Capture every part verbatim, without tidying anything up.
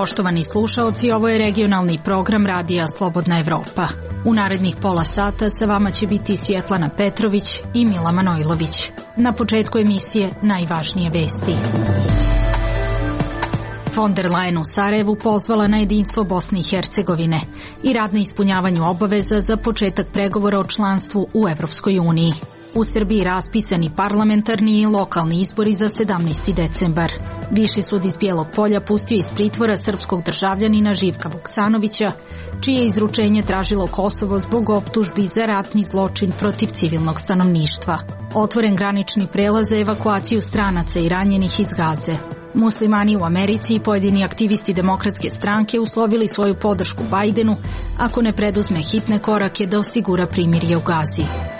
Poštovani slušaoci, ovo je regionalni program Radija Slobodna Evropa. U narednih pola sata sa vama će biti Svjetlana Petrović i Mila Manojlović. Na početku emisije najvažnije vesti. Von der Leyen u Sarajevu pozvala na jedinstvo Bosne i Hercegovine i rad na ispunjavanju obaveza za početak pregovora o članstvu u Evropskoj uniji. U Srbiji raspisani parlamentarni i lokalni izbori za sedamnaesti decembar. Viši sud iz Bijelog Polja pustio iz pritvora srpskog državljanina Živka Vuksanovića, čije izručenje tražilo Kosovo zbog optužbi za ratni zločin protiv civilnog stanovništva. Otvoren granični prelaz za evakuaciju stranaca i ranjenih iz Gaze. Muslimani u Americi i pojedini aktivisti Demokratske stranke uslovili svoju podršku Bajdenu ako ne preduzme hitne korake da osigura primirje u Gazi.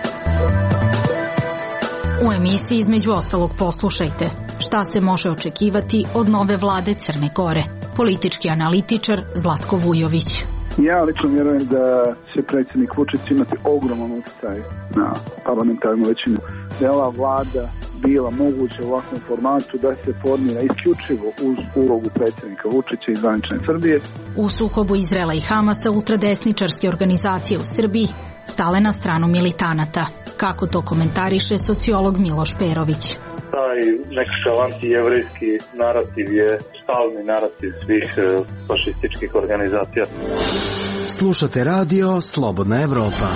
U emisiji između ostalog poslušajte šta se može očekivati od nove vlade Crne Gore. Politički analitičar Zlatko Vujović. Ja lično vjerujem da će predsjednik Vučić imati ogroman utjecaj na parlamentarnu većinu. Da je ova vlada bila moguće u ovakvom formatu da se formira isključivo uz ulogu predsjednika Vučića i zvanične Srbije. U sukobu Izraela i Hamasa ultradesničarske organizacije u Srbiji stale na stranu militanata. Kako to komentariše sociolog Miloš Perović? Taj nekakav antijevrejski narativ je stalni narativ svih fašističkih organizacija. Slušate radio Slobodna Evropa.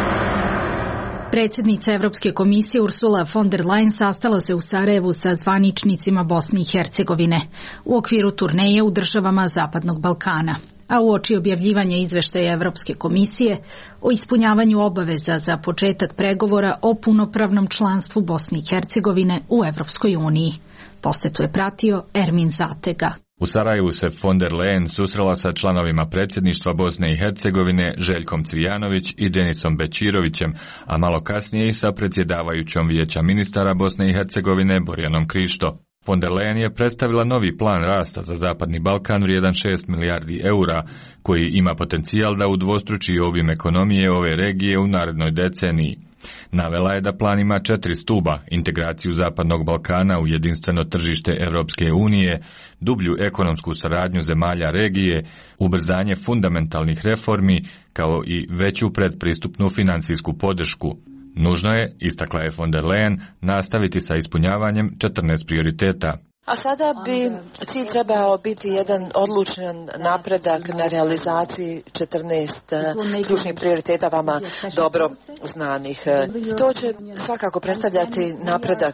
Predsjednica Evropske komisije Ursula von der Leyen sastala se u Sarajevu sa zvaničnicima Bosne i Hercegovine u okviru turneje u državama Zapadnog Balkana, a uoči objavljivanja izveštaja Evropske komisije o ispunjavanju obaveza za početak pregovora o punopravnom članstvu Bosne i Hercegovine u Evropskoj uniji. Posetu je pratio Ermin Zatega. U Sarajevu se von der Leyen susrela sa članovima predsjedništva Bosne i Hercegovine Željkom Cvijanović i Denisom Bećirovićem, a malo kasnije i sa predsjedavajućom Vijeća ministara Bosne i Hercegovine Borjanom Krišto. Von der Leyen je predstavila novi plan rasta za Zapadni Balkan vrijedan šest milijardi eura, koji ima potencijal da udvostruči obim ekonomije ove regije u narednoj deceniji. Navela je da plan ima četiri stuba: integraciju Zapadnog Balkana u jedinstveno tržište Europske unije, dublju ekonomsku saradnju zemalja regije, ubrzanje fundamentalnih reformi, kao i veću predpristupnu financijsku podršku. Nužno je, istakla je von der Leyen, nastaviti sa ispunjavanjem četrnaest prioriteta. A sada bi cilj trebao biti jedan odlučan napredak na realizaciji četrnaest ključnih prioriteta vama dobro znanih. To će svakako predstavljati napredak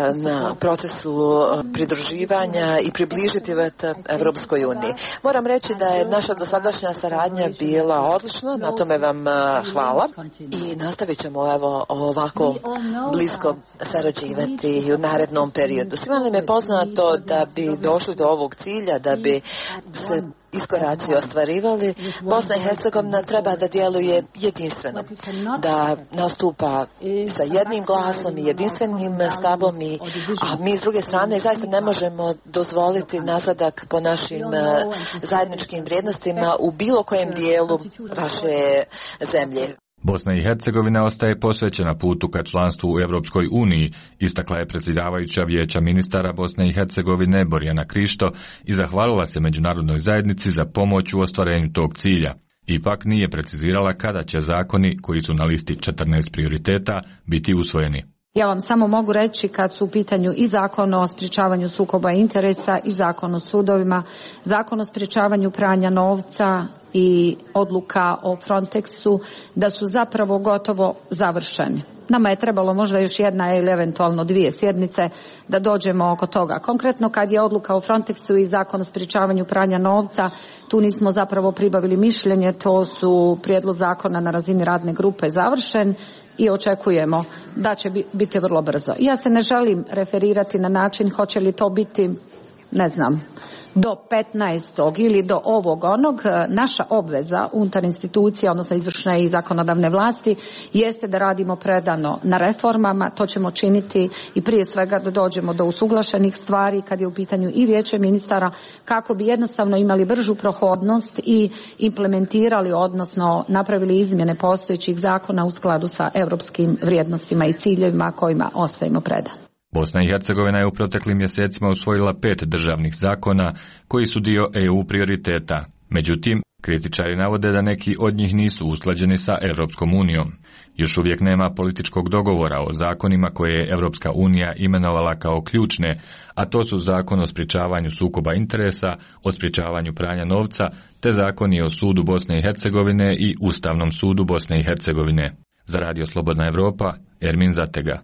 na procesu pridruživanja i približiti Evropskoj uniji. Moram reći da je naša dosadašnja saradnja bila odlična, na tome vam hvala i nastavit ćemo evo ovako blisko sarađivati u narednom periodu. Svima nam je poznato da bi došli do ovog cilja, da bi se iskoraci ostvarivali, Bosna i Hercegovina treba da djeluje jedinstveno, da nastupa sa jednim glasom i jedinstvenim stavom, i, a mi s druge strane zaista ne možemo dozvoliti nazadak po našim zajedničkim vrijednostima u bilo kojem dijelu vaše zemlje. Bosna i Hercegovina ostaje posvećena putu ka članstvu u Europskoj uniji, istakla je predsjedavajuća Vijeća ministara Bosne i Hercegovine Borjana Krišto i zahvalila se međunarodnoj zajednici za pomoć u ostvarenju tog cilja. Ipak nije precizirala kada će zakoni koji su na listi četrnaest prioriteta biti usvojeni. Ja vam samo mogu reći kad su u pitanju i zakon o sprječavanju sukoba interesa i zakon o sudovima, zakon o sprječavanju pranja novca i odluka o Frontexu, da su zapravo gotovo završeni. Nama je trebalo možda još jedna ili eventualno dvije sjednice da dođemo oko toga. Konkretno kad je odluka o Frontexu i zakon o sprječavanju pranja novca, tu nismo zapravo pribavili mišljenje, to su prijedlog zakona na razini radne grupe završen i očekujemo da će biti vrlo brzo. Ja se ne želim referirati na način hoće li to biti, ne znam, do petnaestog ili do ovog onog. Naša obveza unutar institucija, odnosno izvršne i zakonodavne vlasti, jeste da radimo predano na reformama. To ćemo činiti i prije svega da dođemo do usuglašenih stvari kad je u pitanju i Vijeće ministara, kako bi jednostavno imali bržu prohodnost i implementirali, odnosno napravili izmjene postojećih zakona u skladu sa europskim vrijednostima i ciljevima kojima ostajemo predani. Bosna i Hercegovina je u proteklim mjesecima usvojila pet državnih zakona koji su dio E U prioriteta. Međutim, kritičari navode da neki od njih nisu usklađeni sa Europskom unijom. Još uvijek nema političkog dogovora o zakonima koje je Europska unija imenovala kao ključne, a to su zakon o sprječavanju sukoba interesa, o sprječavanju pranja novca, te zakoni o sudu Bosne i Hercegovine i Ustavnom sudu Bosne i Hercegovine. Za Radio Slobodna Evropa, Ermin Zatega.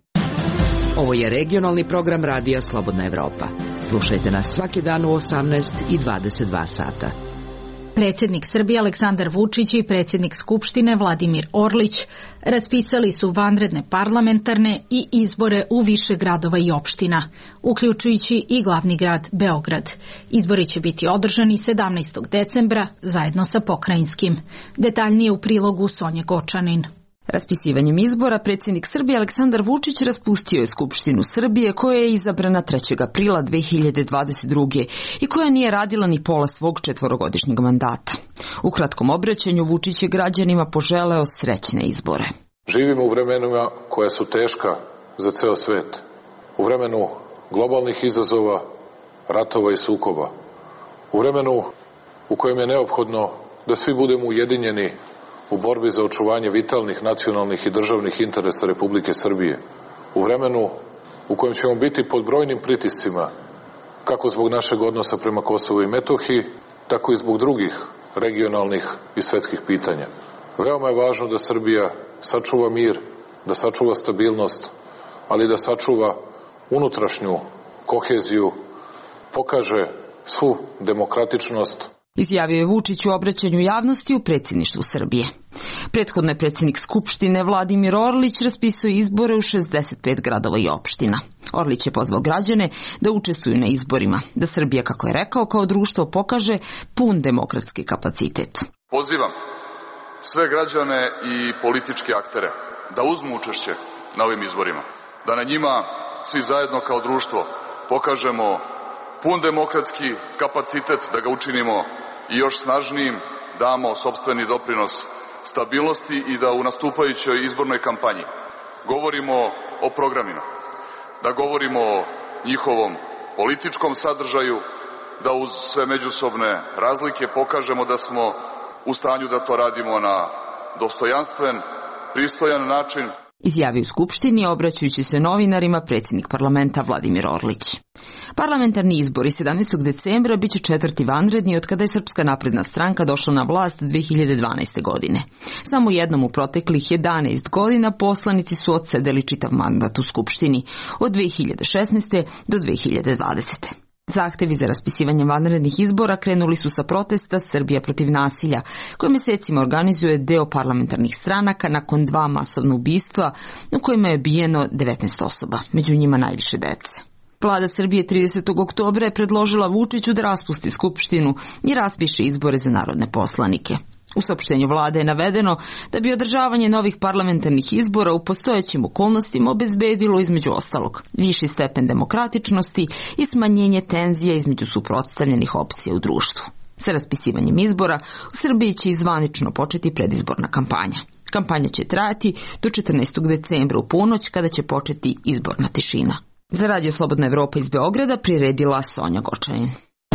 Ovo je regionalni program Radija Slobodna Evropa. Slušajte nas svaki dan u osamnaest i dvadeset dva sata. Predsjednik Srbije Aleksandar Vučić i predsjednik Skupštine Vladimir Orlić raspisali su vanredne parlamentarne i izbore u više gradova i opština, uključujući i glavni grad Beograd. Izbori će biti održani sedamnaestog decembra zajedno sa pokrajinskim. Detaljnije u prilogu Sonje Gočanin. Raspisivanjem izbora predsjednik Srbije Aleksandar Vučić raspustio je Skupštinu Srbije koja je izabrana trećeg aprila dve hiljade dvadeset druge. i koja nije radila ni pola svog četvorogodišnjeg mandata. U kratkom obraćanju Vučić je građanima poželeo srećne izbore. Živimo u vremenima koja su teška za ceo svet. U vremenu globalnih izazova, ratova i sukoba. U vremenu u kojem je neophodno da svi budemo ujedinjeni u borbi za očuvanje vitalnih nacionalnih i državnih interesa Republike Srbije. U vremenu u kojem ćemo biti pod brojnim pritiscima, kako zbog našeg odnosa prema Kosovu i Metohiji, tako i zbog drugih regionalnih i svetskih pitanja. Veoma je važno da Srbija sačuva mir, da sačuva stabilnost, ali da sačuva unutrašnju koheziju, pokaže svu demokratičnost. Izjavio je Vučić u obraćanju javnosti u predsjedništvu Srbije. Prethodno je predsjednik Skupštine Vladimir Orlić raspisao izbore u šezdeset pet gradova i opština. Orlić je pozvao građane da učestvuju na izborima, da Srbija, kako je rekao, kao društvo pokaže pun demokratski kapacitet. Pozivam sve građane i političke aktere da uzmu učešće na ovim izborima, da na njima svi zajedno kao društvo pokažemo pun demokratski kapacitet, da ga učinimo i još snažnijim, damo sopstveni doprinos stabilnosti i da u nastupajućoj izbornoj kampanji govorimo o programima, da govorimo o njihovom političkom sadržaju, da uz sve međusobne razlike pokažemo da smo u stanju da to radimo na dostojanstven, pristojan način. Izjavio u Skupštini, obraćajući se novinarima, predsjednik parlamenta Vladimir Orlić. Parlamentarni izbori sedamnaestog decembra biće četvrti vanredni od kada je Srpska napredna stranka došla na vlast dve hiljade dvanaeste. godine. Samo jednom u proteklih jedanaest godina poslanici su odsedeli čitav mandat u Skupštini od dve hiljade šesnaeste. do dve hiljade dvadesete. Zahtevi za raspisivanje vanrednih izbora krenuli su sa protesta Srbija protiv nasilja, koje mjesecima organizuje deo parlamentarnih stranaka nakon dva masovna ubistva u kojima je ubijeno devetnaest osoba, među njima najviše dece. Vlada Srbije tridesetog oktobra je predložila Vučiću da raspusti Skupštinu i raspiše izbore za narodne poslanike. U saopštenju vlade je navedeno da bi održavanje novih parlamentarnih izbora u postojećim okolnostima obezbedilo između ostalog viši stepen demokratičnosti i smanjenje tenzija između suprotstavljenih opcija u društvu. Sa raspisivanjem izbora u Srbiji će zvanično početi predizborna kampanja. Kampanja će trajati do četrnaestog decembra u ponoć, kada će početi izborna tišina. Za Radio Slobodna Evropa iz Beograda priredila Sonja Gočanin.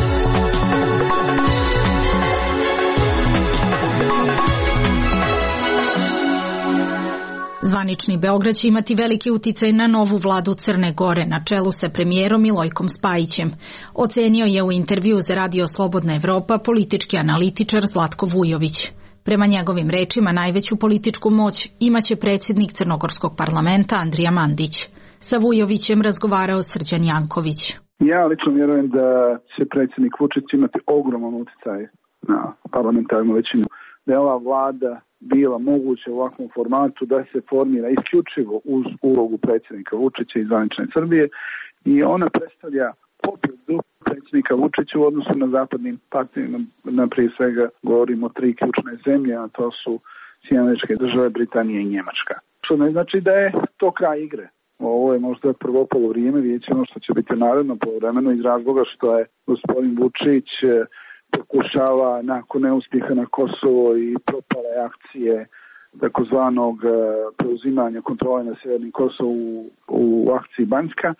Zvanični Beograd će imati veliki uticaj na novu vladu Crne Gore na čelu sa premijerom Milojkom Spajićem. Ocenio je u intervju za Radio Slobodna Evropa politički analitičar Zlatko Vujović. Prema njegovim rečima najveću političku moć imaće predsjednik Crnogorskog parlamenta Andrija Mandić. Sa Vujovićem razgovarao Srđan Janković. Ja lično vjerujem da će predsjednik Vučić imati ogroman utjecaj na parlamentarnu većinu. Da je ova vlada bila moguće u ovakvom formatu da se formira isključivo uz ulogu predsjednika Vučića i zvanične Srbije i ona predstavlja pobjedu predsjednika Vučića u odnosu na zapadnim partnerima. Na prije svega govorimo o tri ključne zemlje, a to su Sjedinjene Američke Države, Britanija i Njemačka. Što ne znači da je to kraj igre. Ovo je možda prvo polovrijeme, vidjet ćemo što će biti naredno polovremeno iz razloga što je gospodin Vučić pokušava nakon neuspjeha na Kosovo i propale akcije takozvanog preuzimanja kontrole na Sjevernim Kosovu u akciji Banjska,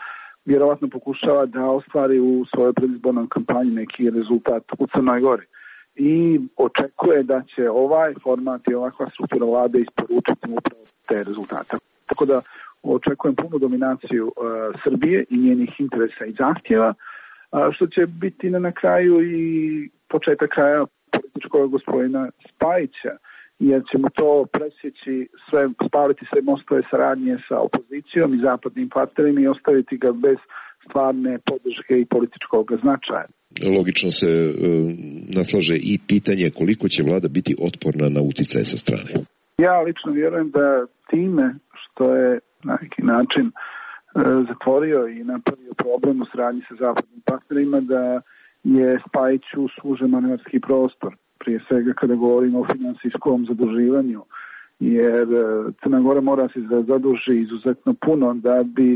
vjerovatno pokušava da ostvari u svojoj predizbornoj kampanji neki rezultat u Crnoj Gori. I očekuje da će ovaj format i ovakva struktura vlade isporučiti upravo te rezultate. Tako da očekujem punu dominaciju uh, Srbije i njenih interesa i zahtjeva, uh, što će biti na, na kraju i početak kraja političkog gospodina Spajića, jer ćemo to presjeći, sve, spaliti sve mostove saradnje sa opozicijom i zapadnim partnerima i ostaviti ga bez stvarne podrške i političkog značaja. Logično se e, naslaže i pitanje koliko će vlada biti otporna na utjecaj sa strane. Ja lično vjerujem da time što je na neki način e, zatvorio i napravio problem u saradnji sa zapadnim partnerima, da je Spajiću sužen manevarski prostor, prije svega kada govorimo o finansijskom zaduživanju, jer Crna Gora mora se zaduži izuzetno puno da bi e,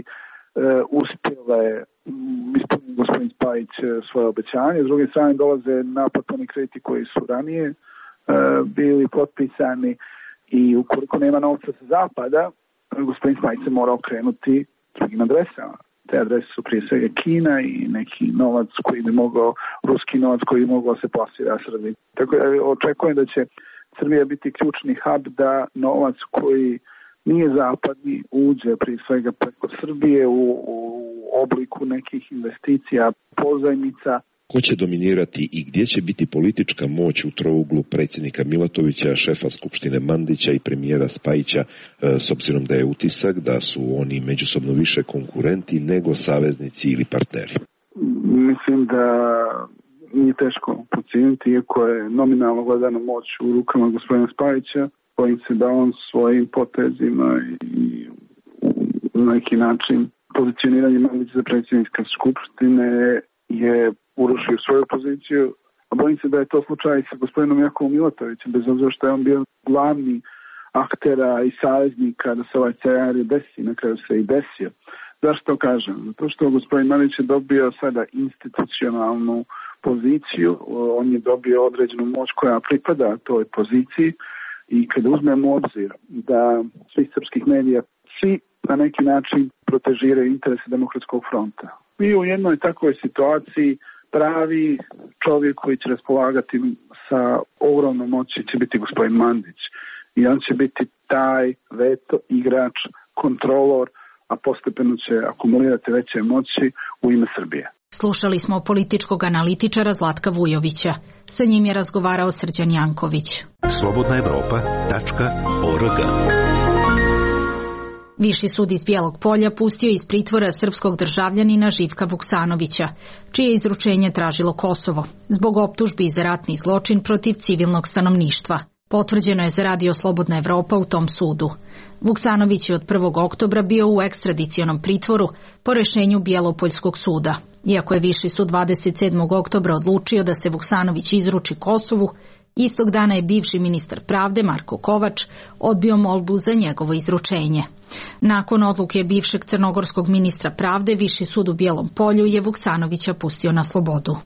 uspjele ispuniti gospodin Spajić svoje obećanje. S druge strane dolaze naplatni krediti koji su ranije e, bili potpisani i ukoliko nema novca sa zapada, gospodin Spajić se mora okrenuti drugim adresama. Te adrese su prije svega Kina i neki novac koji bi mogao, ruski novac koji bi mogao se plasira Srbiji. Tako da očekujem da će Srbija biti ključni hub da novac koji nije zapadni uđe prije svega preko Srbije u, u obliku nekih investicija, pozajmica. Ko će dominirati i gdje će biti politička moć u trouglu predsjednika Milatovića, šefa Skupštine Mandića i premijera Spajića, s obzirom da je utisak da su oni međusobno više konkurenti nego saveznici ili partneri? Mislim da nije teško procijeniti, iako je nominalno gledano moć u rukama gospodina Spajića, bojim se da on svojim potezima i na neki način pozicioniranje Mandića za predsjednika Skupštine je urušio svoju poziciju, a bojim se da je to slučaj sa gospodinom Jakovom Milatovićem, bez obzira što je on bio glavni aktera i saveznika da se ovaj scenarij desi, na kraju se i desio. Zašto kažem? Zato što gospodin Mandić je dobio sada institucionalnu poziciju, on je dobio određenu moć koja pripada toj poziciji i kada uzmemo u obzir da svi srpskih medija, svi na neki način protežiraju interese Demokratskog fronta. Mi u jednoj takvoj situaciji pravi čovjek koji će raspolagati sa ogromnom moći će biti gospodin Mandić. I on će biti taj veto, igrač, kontrolor, a postepeno će akumulirati veće moći u ime Srbije. Slušali smo političkog analitičara Zlatka Vujovića. Sa njim je razgovarao Srđan Janković. slobodna evropa tačka org. Viši sud iz Bijelog Polja pustio iz pritvora srpskog državljanina Živka Vuksanovića, čije izručenje tražilo Kosovo, zbog optužbi za ratni zločin protiv civilnog stanovništva. Potvrđeno je za Radio Slobodna Evropa u tom sudu. Vuksanović je od prvog oktobra bio u ekstradicionom pritvoru po rešenju Bijelopoljskog suda. Iako je Viši sud dvadeset sedmog oktobra odlučio da se Vuksanović izruči Kosovu, istog dana je bivši ministar pravde Marko Kovač odbio molbu za njegovo izručenje. Nakon odluke bivšeg crnogorskog ministra pravde, Viši sud u Bijelom Polju je Vuksanovića pustio na slobodu.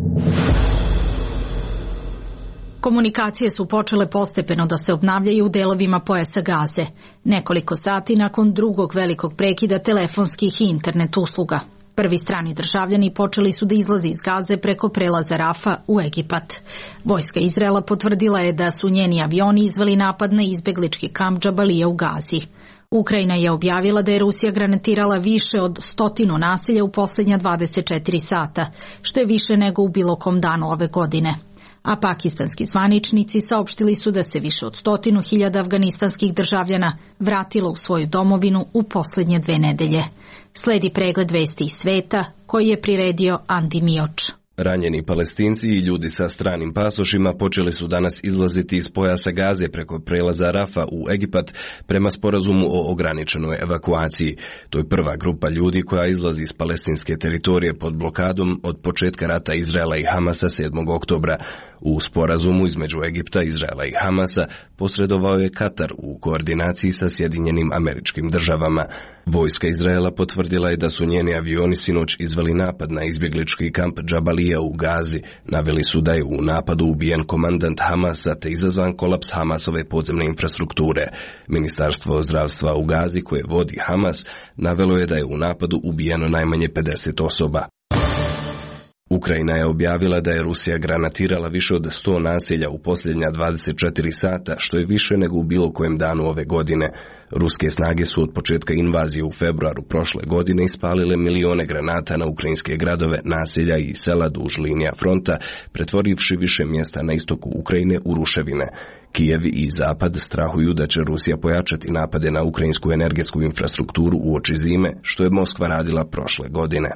Komunikacije su počele postepeno da se obnavljaju u delovima pojasa Gaze, nekoliko sati nakon drugog velikog prekida telefonskih i internet usluga. Prvi strani državljani počeli su da izlaze iz Gaze preko prelaza Rafa u Egipat. Vojska Izraela potvrdila je da su njeni avioni izveli napad na izbeglički kamp Džabalija u Gazi. Ukrajina je objavila da je Rusija granatirala više od stotinu naselja u posljednja dvadeset četiri sata, što je više nego u bilo kom danu ove godine. A pakistanski zvaničnici saopštili su da se više od stotinu hiljada afganistanskih državljana vratilo u svoju domovinu u posljednje dve nedelje. Sledi pregled vesti iz sveta koji je priredio Andi Mioč. Ranjeni Palestinci i ljudi sa stranim pasošima počeli su danas izlaziti iz pojasa Gaze preko prelaza Rafa u Egipat prema sporazumu o ograničenoj evakuaciji. To je prva grupa ljudi koja izlazi iz palestinske teritorije pod blokadom od početka rata Izraela i Hamasa sedmog oktobra. U sporazumu između Egipta, Izraela i Hamasa posredovao je Katar u koordinaciji sa Sjedinjenim Američkim Državama. Vojska Izraela potvrdila je da su njeni avioni sinoć izveli napad na izbjeglički kamp Džabalija Džabarija u Gazi. Naveli su da je u napadu ubijen komandant Hamasa te izazvan kolaps Hamasove podzemne infrastrukture. Ministarstvo zdravstva u Gazi, koje vodi Hamas, navelo je da je u napadu ubijeno najmanje pedeset osoba. Ukrajina je objavila da je Rusija granatirala više od sto naselja u posljednja dvadeset četiri sata, što je više nego u bilo kojem danu ove godine. Ruske snage su od početka invazije u februaru prošle godine ispalile milione granata na ukrajinske gradove, naselja i sela duž linija fronta, pretvorivši više mjesta na istoku Ukrajine u ruševine. Kijev i Zapad strahuju da će Rusija pojačati napade na ukrajinsku energetsku infrastrukturu uoči zime, što je Moskva radila prošle godine.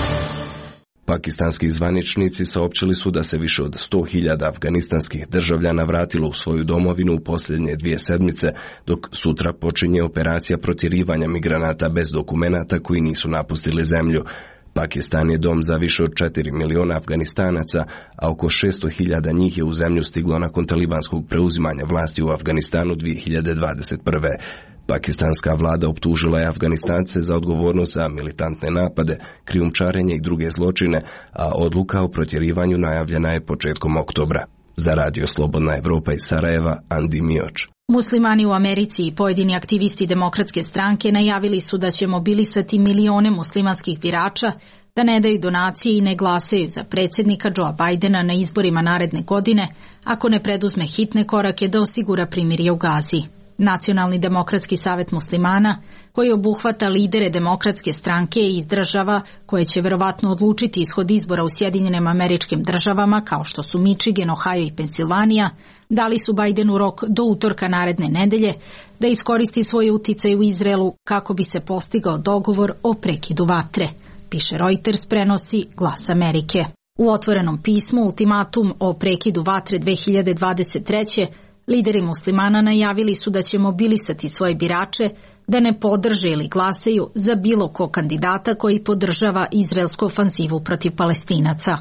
Pakistanski zvaničnici saopćili su da se više od sto hiljada afganistanskih državljana vratilo u svoju domovinu u posljednje dvije sedmice, dok sutra počinje operacija protjerivanja migranata bez dokumenata koji nisu napustili zemlju. Pakistan je dom za više od četiri miliona Afganistanaca, a oko šesto hiljada njih je u zemlju stiglo nakon talibanskog preuzimanja vlasti u Afganistanu dvije hiljade dvadeset prve. Pakistanska vlada optužila je Afganistance za odgovornost za militantne napade, krijumčarenje i druge zločine, a odluka o protjerivanju najavljena je početkom oktobra. Za Radio Slobodna Evropa iz Sarajeva, Andi Mioč. Muslimani u Americi i pojedini aktivisti Demokratske stranke najavili su da će mobilisati milione muslimanskih birača da ne daju donacije i ne glasaju za predsjednika Joea Bidena na izborima naredne godine ako ne preduzme hitne korake da osigura primirje u Gazi. Nacionalni demokratski savet muslimana, koji obuhvata lidere Demokratske stranke iz država koje će verovatno odlučiti ishod izbora u Sjedinjenim Američkim Državama, kao što su Michigan, Ohio i Pensilvanija, dali su Bidenu rok do utorka naredne nedelje da iskoristi svoj uticaj u Izraelu kako bi se postigao dogovor o prekidu vatre, piše Reuters, prenosi Glas Amerike. U otvorenom pismu ultimatum o prekidu vatre dve hiljade dvadeset treće lideri muslimana najavili su da će mobilisati svoje birače da ne podrže ili glasaju za bilo kog kandidata koji podržava izraelsku ofanzivu protiv Palestinaca.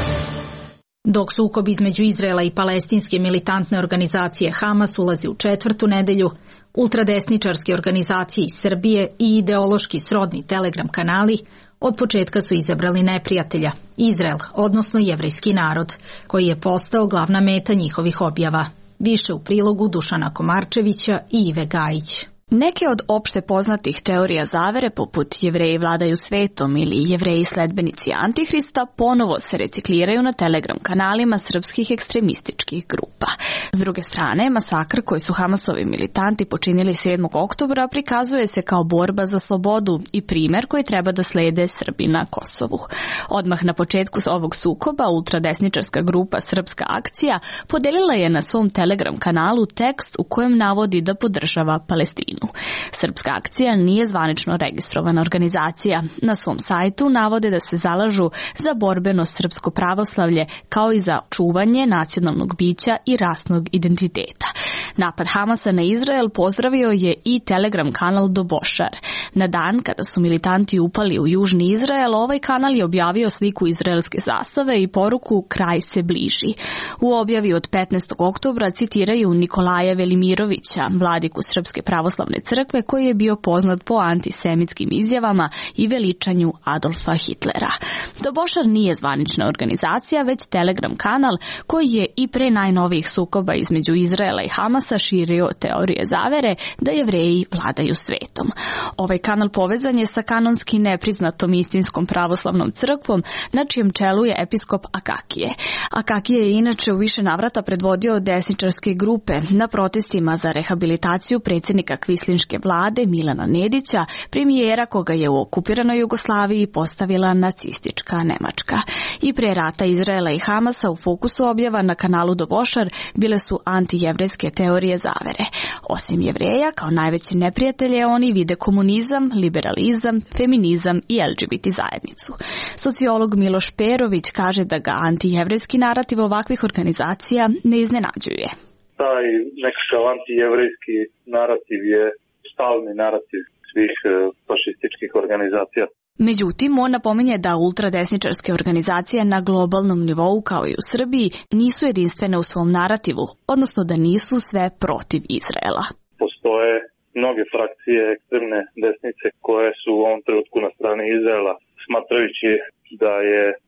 Dok sukob između Izraela i palestinske militantne organizacije Hamas ulazi u četvrtu nedelju, ultradesničarske organizacije iz Srbije i ideološki srodni Telegram kanali od početka su izabrali neprijatelja, Izrael, odnosno jevrejski narod, koji je postao glavna meta njihovih objava. Više u prilogu Dušana Komarčevića i Ive Gajić. Neke od opšte poznatih teorija zavere, poput Jevreji vladaju svetom ili Jevreji sledbenici Antihrista, ponovo se recikliraju na Telegram kanalima srpskih ekstremističkih grupa. S druge strane, masakr koji su Hamasovi militanti počinili sedmog oktobra prikazuje se kao borba za slobodu i primer koji treba da slede Srbi na Kosovu. Odmah na početku ovog sukoba ultradesničarska grupa Srpska akcija podelila je na svom Telegram kanalu tekst u kojem navodi da podržava Palestinu. Srpska akcija nije zvanično registrovana organizacija. Na svom sajtu navode da se zalažu za borbeno srpsko pravoslavlje kao i za čuvanje nacionalnog bića i rasnog identiteta. Napad Hamasa na Izrael pozdravio je i Telegram kanal Dobošar. Na dan kada su militanti upali u južni Izrael, ovaj kanal je objavio sliku izraelske zastave i poruku "Kraj se bliži". U objavi od petnaestog oktobra citiraju Nikolaja Velimirovića, vladiku Srpske pravoslavne crkve, koji je bio poznat po antisemitskim izjavama i veličanju Adolfa Hitlera. Dobošar nije zvanična organizacija, već Telegram kanal koji je i pre najnovijih sukoba između Izraela i Hamasa širio teorije zavere da Jevreji vladaju svetom. Ovaj kanal povezan je sa kanonski nepriznatom istinskom pravoslavnom crkvom, na čijem čelu je episkop Akakije. Akakije je inače u više navrata predvodio desničarske grupe na protestima za rehabilitaciju predsjednika kvislinške vlade Milana Nedića, premijera koga je u okupiranoj Jugoslaviji postavila nacistička Nemačka. I pre rata Izraela i Hamasa u fokusu objava na kanalu Dobošar bile su antijevrejske teorije zavere. Osim Jevreja, kao najveće neprijatelje oni vide komunizam, liberalizam, feminizam i L G B T zajednicu. Sociolog Miloš Perović kaže da ga antijevrejski narativ ovakvih organizacija ne iznenađuje. Taj nekakav antijevrejski narativ je stalni narativ svih fašističkih organizacija. Međutim, on napominje da ultradesničarske organizacije na globalnom nivou, kao i u Srbiji, nisu jedinstvene u svom narativu, odnosno da nisu sve protiv Izraela. Postoje mnoge frakcije ekstremne desnice koje su u ovom trenutku na strani Izraela, smatrajući da je Izrael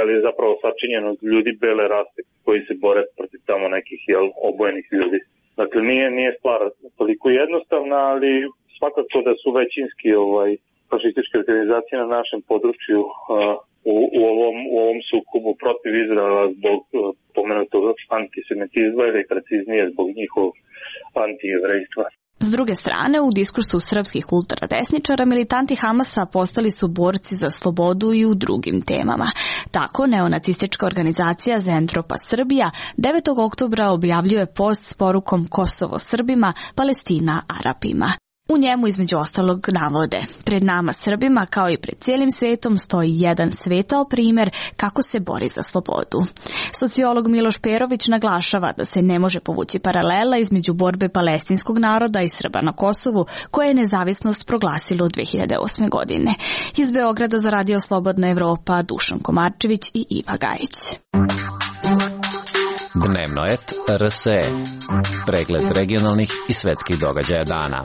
ali je zapravo sačinjen od ljudi bele rase koji se bore protiv tamo nekih jel, obojenih ljudi. Dakle, nije, nije stvar toliko jednostavna, ali svakako da su većinski ovaj, fašističke organizacije na našem području uh, u, u, ovom, u ovom sukobu protiv Izraela zbog uh, pomenutog antisemitizma ili preciznije zbog njihovog antijevrejstva. S druge strane, u diskursu srpskih ultradesničara militanti Hamasa postali su borci za slobodu i u drugim temama. Tako, neonacistička organizacija Zentropa Srbija devetog oktobra objavljuje post s porukom Kosovo Srbima, Palestina Arapima. U njemu između ostalog navode: pred nama Srbima kao i pred cijelim svetom stoji jedan svetao primjer kako se bori za slobodu. Sociolog Miloš Perović naglašava da se ne može povući paralela između borbe palestinskog naroda i Srba na Kosovu, koje je nezavisnost proglasilo dve hiljade osme. godine. Iz Beograda za Radio Slobodna Evropa Dušan Komarčević i Iva Gajić. Dnevno et R S E. Pregled regionalnih i svetskih događaja dana.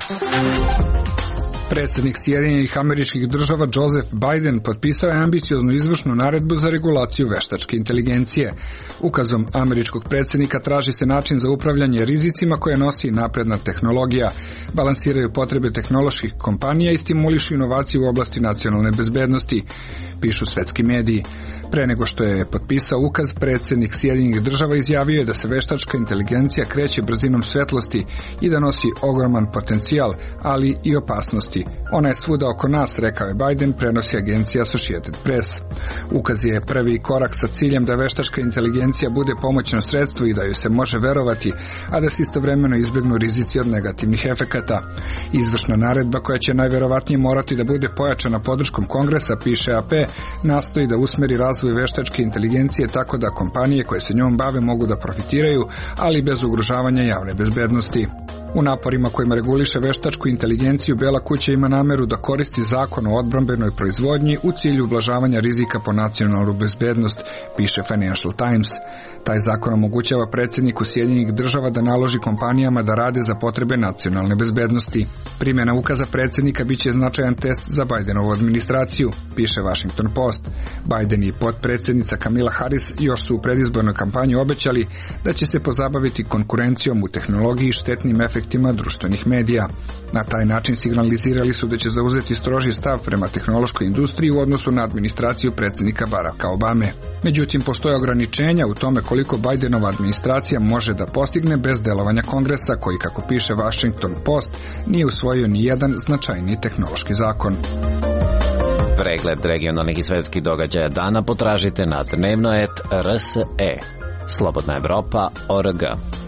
Predsjednik Sjedinjenih Američkih Država Joseph Biden potpisao je ambicioznu izvršnu naredbu za regulaciju veštačke inteligencije. Ukazom američkog predsjednika traži se način za upravljanje rizicima koje nosi napredna tehnologija, balansiraju potrebe tehnoloških kompanija i stimulišu inovaciju u oblasti nacionalne bezbednosti, pišu svetski mediji. Pre nego što je potpisao ukaz, predsjednik Sjedinjenih Država izjavio je da se veštačka inteligencija kreće brzinom svetlosti i da nosi ogroman potencijal, ali i opasnosti. Ona je svuda oko nas, rekao je Biden, prenosi agencija Associated Press. Ukaz je prvi korak sa ciljem da veštačka inteligencija bude pomoćno sredstvo i da joj se može verovati, a da se istovremeno izbjegnu rizici od negativnih efekata. Izvršna naredba, koja će najverovatnije morati da bude pojačana podrškom Kongresa, piše A P, nastoji da usmeri razvoj veštačke inteligencije tako da kompanije koje se njom bave mogu da profitiraju, ali bez ugrožavanja javne bezbednosti. U naporima kojima reguliše veštačku inteligenciju, Bela kuća ima nameru da koristi zakon o odbrambenoj proizvodnji u cilju ublažavanja rizika po nacionalnu bezbednost, piše Financial Times. Taj zakon omogućava predsjedniku Sjedinjenih Država da naloži kompanijama da rade za potrebe nacionalne bezbednosti. Primjena ukaza predsjednika biće značajan test za Bidenovu administraciju, piše Washington Post. Biden i potpredsjednica Kamala Harris još su u predizbornoj kampanji obećali da će se pozabaviti konkurencijom u tehnologiji i štetnim efektima društvenih medija. Na taj način signalizirali su da će zauzeti stroži stav prema tehnološkoj industriji u odnosu na administraciju predsjednika Baracka Obame. Međutim, postoje ograničenja u tome koliko Bidenova administracija može da postigne bez delovanja Kongresa, koji, kako piše Washington Post, nije usvojio ni jedan značajniji tehnološki zakon. Pregled regionalnih i svetskih događaja dana potražite na dnevno et R S E. Slobodna Evropa O R G.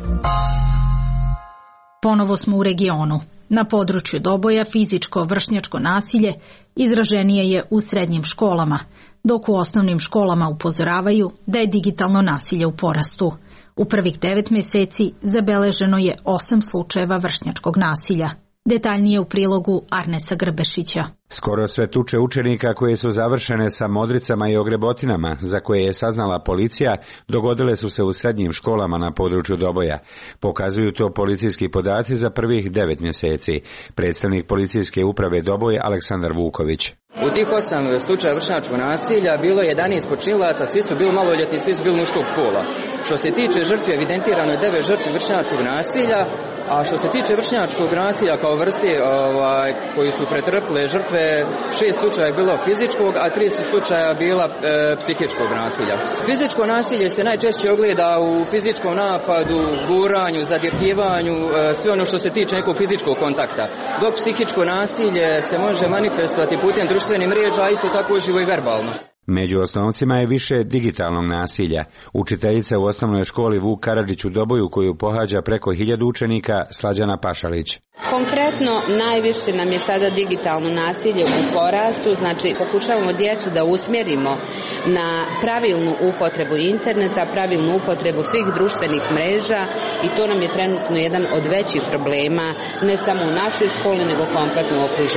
Ponovo smo u regionu. Na području Doboja fizičko vršnjačko nasilje izraženije je u srednjim školama, dok u osnovnim školama upozoravaju da je digitalno nasilje u porastu. U prvih devet mjeseci zabeleženo je osam slučajeva vršnjačkog nasilja. Detaljnije u prilogu Arnesa Grbešića. Skoro sve tuče učenika koje su završene sa modricama i ogrebotinama, za koje je saznala policija, dogodile su se u srednjim školama na području Doboja. Pokazuju to policijski podaci za prvih devet mjeseci. Predstavnik policijske uprave Doboj Aleksandar Vuković. U tih osam slučaja vršnjačkog nasilja bilo je jedanaest počinilaca, svi su bili maloljetni, svi su bili muškog pola. Što se tiče žrtve, evidentirano je devet žrtvi vršnjačkog nasilja, a što se tiče vršnjačkog nasilja kao vrste ovaj, koji su pretrpile žrtve, šest slučaja je bilo fizičkog, a trideset slučaja je bila e, psihičkog nasilja. Fizičko nasilje se najčešće ogleda u fizičkom napadu, guranju, zadirkivanju, e, sve ono što se tiče nekog fizičkog kontakta. Dok psihičko nasilje se može manifestovati putem društvenih mreža, a isto tako uživo i verbalno. Među osnovcima je više digitalnog nasilja. Učiteljica u osnovnoj školi Vuk Karadžić u Doboju, koju pohađa preko hiljadu učenika, Slađana Pašalić. Konkretno, najviše nam je sada digitalno nasilje u porastu, znači pokušavamo djecu da usmjerimo na pravilnu upotrebu interneta, pravilnu upotrebu svih društvenih mreža i to nam je trenutno jedan od većih problema, ne samo u našoj školi, nego kompletno u okruženju.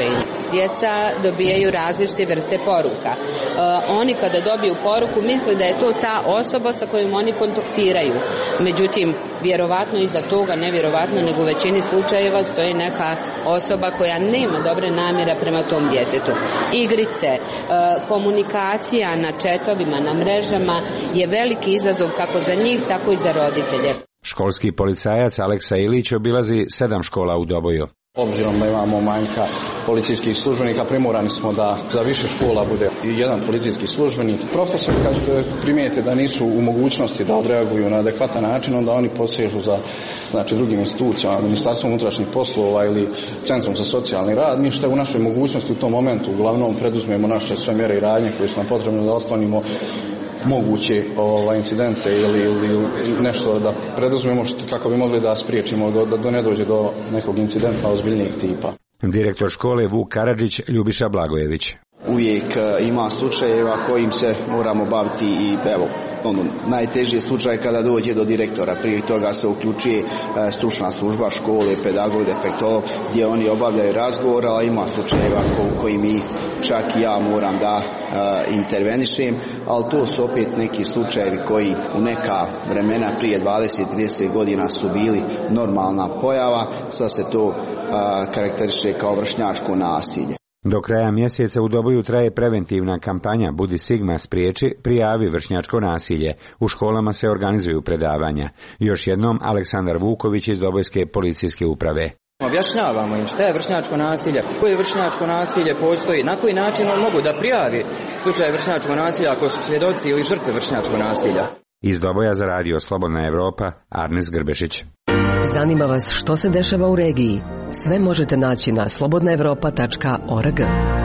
djeca dobijaju različite vrste poruka. E, oni kada dobiju poruku misle da je to ta osoba sa kojom oni kontaktiraju. Međutim, vjerovatno iza toga, ne vjerovatno, nego u većini slučajeva stoji neka osoba koja nema dobre namjere prema tom djetetu. Igrice, e, komunikacija na četovima, na mrežama je veliki izazov kako za njih, tako i za roditelje. Školski policajac Aleksa Ilić obilazi sedam škola u Doboju. Obzirom da imamo manjka policijskih službenika, primorani smo da za više škola bude i jedan policijski službenik. Profesor kad primijete da nisu u mogućnosti da odreaguju na adekvatan način, onda oni posežu za znači, drugim institucijama, Ministarstvom unutrašnjih poslova ili Centrom za socijalni rad. Mi što je u našoj mogućnosti u tom momentu uglavnom preduzmemo naše sve mjere i radnje koje su nam potrebne da otklonimo moguće ovaj, incidente ili, ili nešto da preduzmemo što, kako bi mogli da spriječimo da, da, da ne dođe do nekog incidenta ozbiljnijeg tipa. Direktor škole Vuk Karadžić, Ljubiša Blagojević. Uvijek ima slučajeva kojim se moramo baviti i evo, ono, najteži je slučaj kada dođe do direktora. Prije toga se uključuje stručna služba škole, pedagog, defektolog, gdje oni obavljaju razgovor, ali ima slučajeva ko, koji mi čak i ja moram da uh, intervenišem, ali to su opet neki slučajevi koji u neka vremena prije dvadeset trideset godina su bili normalna pojava, sad se to uh, karakteriše kao vršnjačko nasilje. Do kraja mjeseca u Doboju traje preventivna kampanja Budi Sigma, spriječi, prijavi vršnjačko nasilje. U školama se organizuju predavanja. Još jednom Aleksandar Vuković iz Dobojske policijske uprave. Objašnjavamo im šta je vršnjačko nasilje, koje vršnjačko nasilje postoji, na koji način on mogu da prijavi slučaj vršnjačkog nasilja ako su svjedoci ili žrtve vršnjačkog nasilja. Iz Doboja za radio Slobodna Evropa, Arnes Grbešić. Zanima vas što se dešava u regiji? Sve možete naći na slobodna evropa tačka org.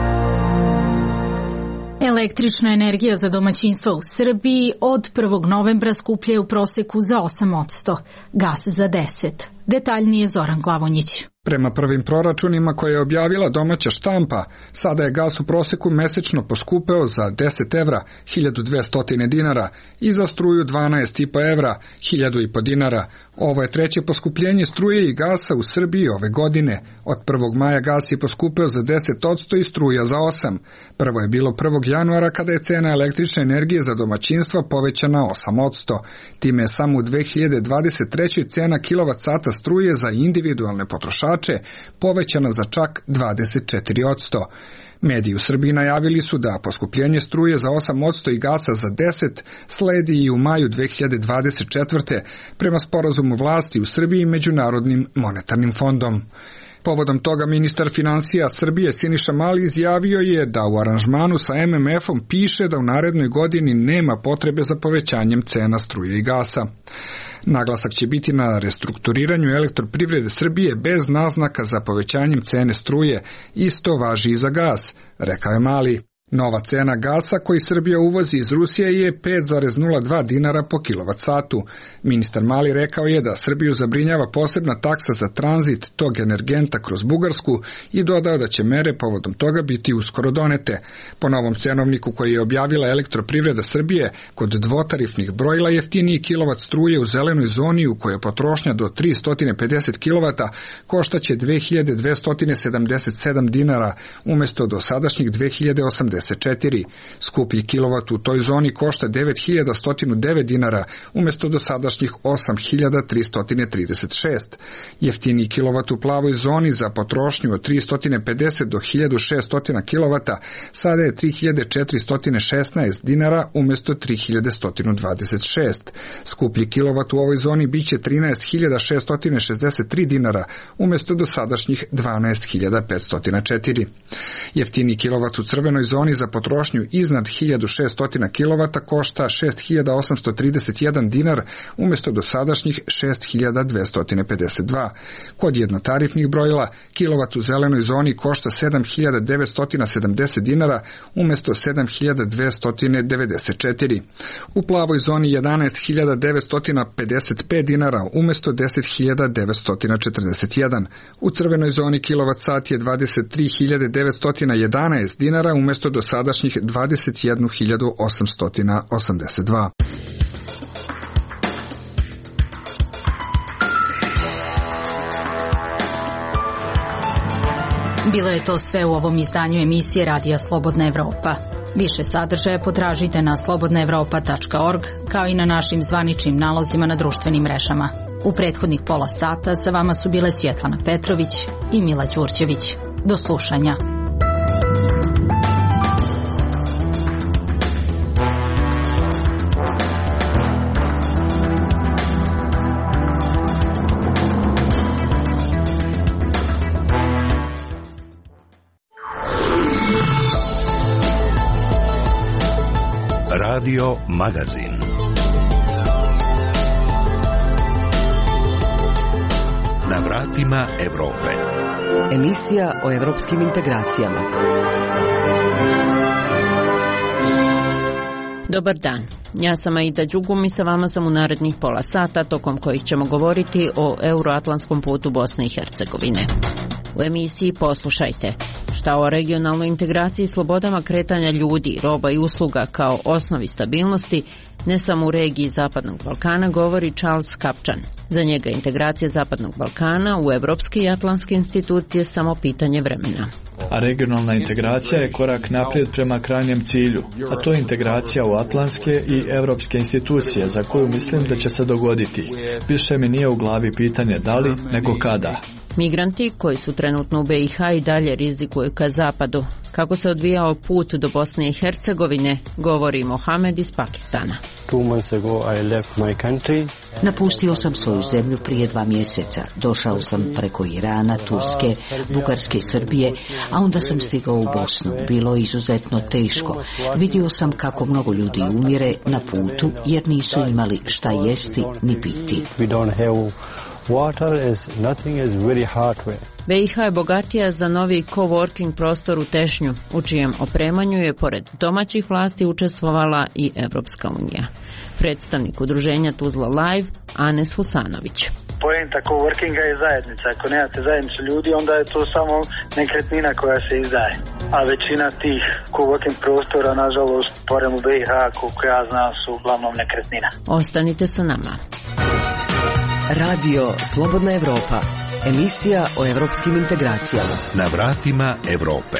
Električna energija za domaćinstva u Srbiji od prvog novembra skuplja je u proseku za osam posto, gas za deset posto. Detaljnije Zoran Glavonjić. Prema prvim proračunima koje je objavila domaća štampa, sada je gas u proseku mesečno poskupeo za deset evra, hiljadu dvesta dinara, i za struju dvanaest i po evra, hiljadu i po dinara. Ovo je treće poskupljenje struje i gasa u Srbiji ove godine. Od prvog maja gas je poskupeo za deset posto i struja za osam posto. Prvo je bilo prvog januara kada je cena električne energije za domaćinstva povećana osam posto. Time je samo u dve hiljade dvadeset trećoj cena kilovat sata struje za individualne potrošače povećana za čak dvadeset četiri posto. Mediji u Srbiji najavili su da poskupljenje struje za osam posto i gasa za deset posto sledi i u maju dve hiljade dvadeset četvrte prema sporazumu vlasti u Srbiji i Međunarodnim monetarnim fondom. Povodom toga ministar finansija Srbije Siniša Mali izjavio je da u aranžmanu sa em em efom piše da u narednoj godini nema potrebe za povećanjem cena struje i gasa. Naglasak će biti na restrukturiranju elektroprivrede Srbije bez naznaka za povećanjem cene struje. Isto važi i za gas, rekao je Mali. Nova cena gasa koji Srbija uvozi iz Rusije je pet zarez nula dva dinara po kilovat satu. Ministar Mali rekao je da Srbiju zabrinjava posebna taksa za tranzit tog energenta kroz Bugarsku i dodao da će mere povodom toga biti uskoro donete. Po novom cenovniku koji je objavila elektroprivreda Srbije, kod dvotarifnih brojila jeftiniji kilovat struje u zelenoj zoni u kojoj je potrošnja do tristo pedeset kilovata koštaće dve hiljade dvesta sedamdeset sedam dinara umjesto dosadašnjih dve hiljade osamdeset četiri. Skuplji kilovat u toj zoni košta devet hiljada sto devet dinara umjesto dosadašnjih osam hiljada tristo trideset šest. Jeftiniji kilovat u plavoj zoni za potrošnju od tristo pedeset do hiljadu šessto kilovata sada je tri hiljade četiristo šesnaest dinara umjesto tri hiljade sto dvadeset šest. Skuplji kilovat u ovoj zoni biće trinaest hiljada šessto šezdeset tri dinara umjesto dosadašnjih dvanaest hiljada petsto četiri. Jeftiniji kilovat u crvenoj zoni za potrošnju iznad hiljadu šessto kilovata košta šest hiljada osamsto trideset jedan dinar umjesto dosadašnjih šest hiljada dvesta pedeset dva. Kod jednotarifnih brojila kilovat u zelenoj zoni košta sedam hiljada devetsto sedamdeset dinara umjesto sedam hiljada dvesta devedeset četiri. U plavoj zoni jedanaest hiljada devetsto pedeset pet dinara umjesto deset hiljada devetsto četrdeset jedan. U crvenoj zoni kilovat sat je dvadeset tri hiljade devetsto jedanaest dinara umjesto dosadašnjih dvadeset jednu hiljadu osamsto osamdeset dva. Bilo je to sve u ovom izdanju emisije Radija Slobodna Evropa. Više sadržaja potražite na slobodna evropa tačka org, kao i na našim zvaničnim nalozima na društvenim mrežama. U prethodnih pola sata sa vama su bile Svjetlana Petrović i Mila Đurđević. Do slušanja. Radio Magazin. Na vratima Evrope. Emisija o evropskim integracijama. Dobar dan, ja sam Aida Đugum i sa vama sam u narednih pola sata, tokom kojih ćemo govoriti o euroatlantskom putu Bosne i Hercegovine. U emisiji poslušajte šta o regionalnoj integraciji, slobodama kretanja ljudi, roba i usluga kao osnovi stabilnosti, ne samo u regiji Zapadnog Balkana, govori Charles Kupchan. Za njega integracija Zapadnog Balkana u evropske i atlantske institucije samo pitanje vremena. A regionalna integracija je korak naprijed prema krajnjem cilju, a to je integracija u atlantske i evropske institucije, za koju mislim da će se dogoditi. Više mi nije u glavi pitanje da li, nego kada. Migranti koji su trenutno u B i H i dalje rizikuju ka zapadu. Kako se odvijao put do Bosne i Hercegovine, govori Mohamed iz Pakistana. Napustio sam svoju zemlju prije dva mjeseca. Došao sam preko Irana, Turske, Bugarske i Srbije, a onda sam stigao u Bosnu. Bilo je izuzetno teško. Vidio sam kako mnogo ljudi umire na putu jer nisu imali šta jesti ni piti. Water is nothing is very hard way. B i H je bogatija za novi coworking prostor u Tešnju, u čijem opremanju je pored domaćih vlasti učestvovala i Evropska unija. Predstavnik udruženja Tuzla Live, Anes Husanović. Poenta coworkinga je zajednica. Ako nemate zajednicu ljudi, onda je to samo nekretnina koja se izdaje. A većina tih coworking prostora, nažalost, porem u B i H, koliko ja znam, su uglavnom nekretnina. Ostanite sa nama. Radio Slobodna Evropa. Emisija o evropskim integracijama. Na vratima Evrope.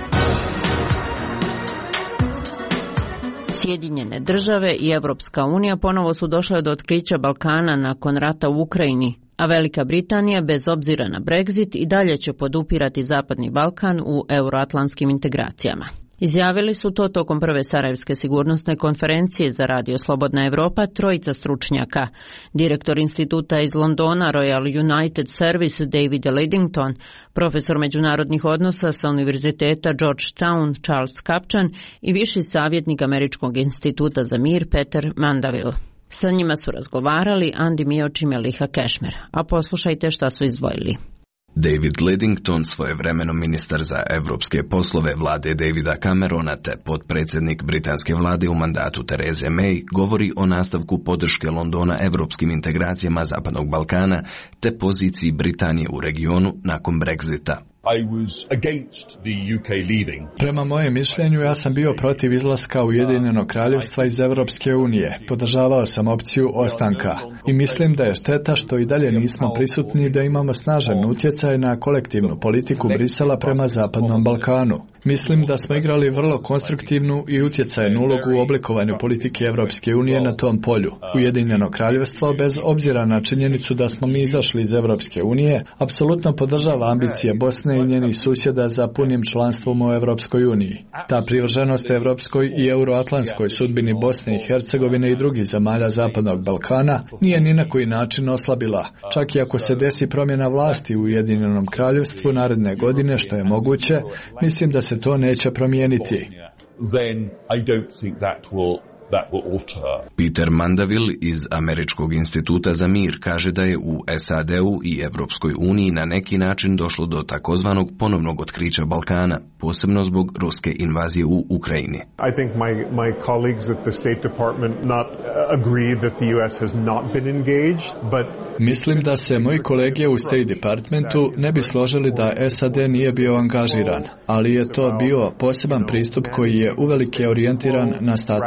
Sjedinjene države i Evropska unija ponovo su došle do otkrića Balkana nakon rata u Ukrajini, a Velika Britanija, bez obzira na Brexit, i dalje će podupirati Zapadni Balkan u euroatlantskim integracijama. Izjavili su to tokom prve Sarajevske sigurnosne konferencije za Radio Slobodna Evropa trojica stručnjaka. Direktor instituta iz Londona Royal United Service David Lidington, profesor međunarodnih odnosa sa Univerziteta Georgetown Charles Kupchan i viši savjetnik Američkog instituta za mir Peter Mandaville. Sa njima su razgovarali Andi Mioč i Meliha Kešmer, a poslušajte šta su izdvojili. David Lidington, svojevremeno ministar za evropske poslove vlade Davida Camerona te potpredsjednik britanske vlade u mandatu Therese May, govori o nastavku podrške Londona evropskim integracijama Zapadnog Balkana te poziciji Britanije u regionu nakon Brexita. I was against the U K leaving. Prema mojem mišljenju, ja sam bio protiv izlaska Ujedinjenog kraljevstva iz Evropske unije. Podržavao sam opciju ostanka. I mislim da je šteta što i dalje nismo prisutni da imamo snažan utjecaj na kolektivnu politiku Brisela prema Zapadnom Balkanu. Mislim da smo igrali vrlo konstruktivnu i utjecajnu ulogu u oblikovanju politike Evropske unije na tom polju. Ujedinjeno kraljevstvo, bez obzira na činjenicu da smo mi izašli iz Evropske unije, apsolutno podržava ambicije Bosne i njenih susjeda za punim članstvom u Evropskoj uniji. Ta privrženost evropskoj i euroatlantskoj sudbini Bosne i Hercegovine i drugih zemalja Zapadnog Balkana nije ni na koji način oslabila. Čak i ako se desi promjena vlasti u Ujedinjenom kraljevstvu naredne godine, što je moguće, mislim da se to neće promijeniti. Then I don't think that will That will alter. Peter Mandaville iz Američkog instituta za mir kaže da je u S A D-u i Evropskoj uniji na neki način došlo do takozvanog ponovnog otkrića Balkana, posebno zbog ruske invazije u Ukrajini. I think my my colleagues at the State Department not agree that the U S has not been engaged, but Mislim da se moji kolege u State Departmentu ne bi složili da S A D nije bio angažiran, ali je to bio poseban pristup koji je uvelike orijentiran na status quo.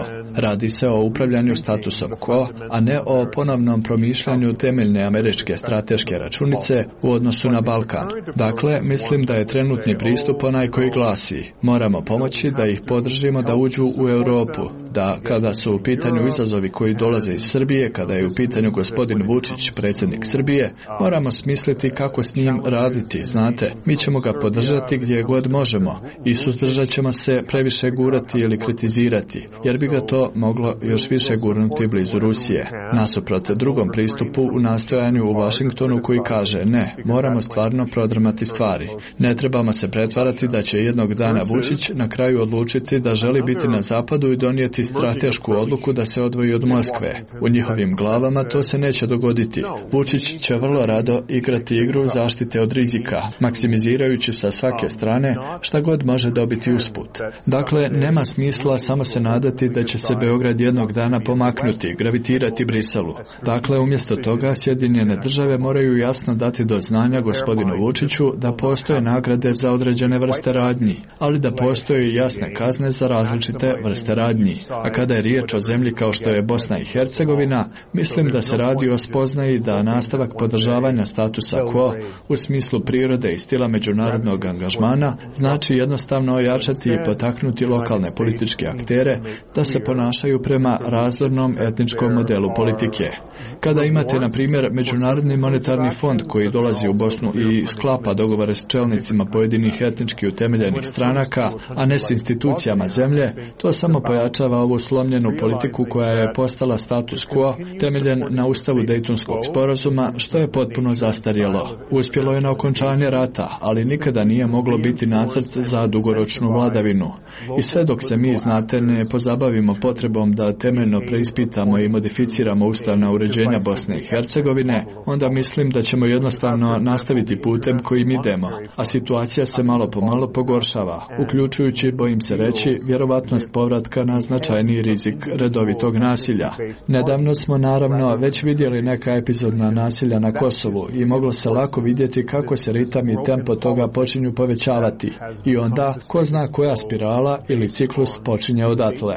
Radi se o upravljanju statusom quo, a ne o ponovnom promišljanju temeljne američke strateške računice u odnosu na Balkan. Dakle, mislim da je trenutni pristup onaj koji glasi: moramo pomoći da ih podržimo da uđu u Europu, da kada su u pitanju izazovi koji dolaze iz Srbije, kada je u pitanju gospodin Vučić, predsjednik Srbije, moramo smisliti kako s njim raditi. Znate, mi ćemo ga podržati gdje god možemo i suzdržat ćemo se previše gurati ili kritizirati, jer bi ga to moglo još više gurnuti blizu Rusije. Nasuprot drugom pristupu u nastojanju u Washingtonu koji kaže: ne, moramo stvarno prodrmati stvari. Ne trebamo se pretvarati da će jednog dana Vučić na kraju odlučiti da želi biti na zapadu i donijeti stratešku odluku da se odvoji od Moskve. U njihovim glavama to se neće dogoditi. Vučić će vrlo rado igrati igru zaštite od rizika, maksimizirajući sa svake strane šta god može dobiti usput. Dakle, nema smisla samo se nadati da će se Beograd jednog dana pomaknuti, gravitirati Briselu. Dakle, umjesto toga Sjedinjene države moraju jasno dati do znanja gospodinu Vučiću da postoje nagrade za određene vrste radnji, ali da postoje jasne kazne za različite vrste radnji. A kada je riječ o zemlji kao što je Bosna i Hercegovina, mislim da se radi o spoznaji da nastavak podržavanja statusa quo u smislu prirode i stila međunarodnog angažmana znači jednostavno ojačati i potaknuti lokalne političke aktere da se ponašaju prema razornom etničkom modelu politike. Kada imate, na primjer, Međunarodni monetarni fond koji dolazi u Bosnu i sklapa dogovore s čelnicima pojedinih etnički utemeljenih stranaka, a ne s institucijama zemlje, to samo pojačava ovu slomljenu politiku koja je postala status quo temeljen na ustavu Dejtonskog sporazuma, što je potpuno zastarjelo. Uspjelo je na okončanje rata, ali nikada nije moglo biti nacrt za dugoročnu vladavinu. I sve dok se mi, znate, ne pozabavimo potrebom da temeljno preispitamo i modificiramo ustavna uređenja Bosne i Hercegovine, onda mislim da ćemo jednostavno nastaviti putem kojim idemo, a situacija se malo po malo pogoršava, uključujući, bojim se reći, vjerovatnost povratka na značajniji rizik redovitog nasilja. Nedavno smo naravno već vidjeli neka epizodna nasilja na Kosovu i moglo se lako vidjeti kako se ritam i tempo toga počinju povećavati. I onda, ko zna koja spirala ili ciklus počinje odatle.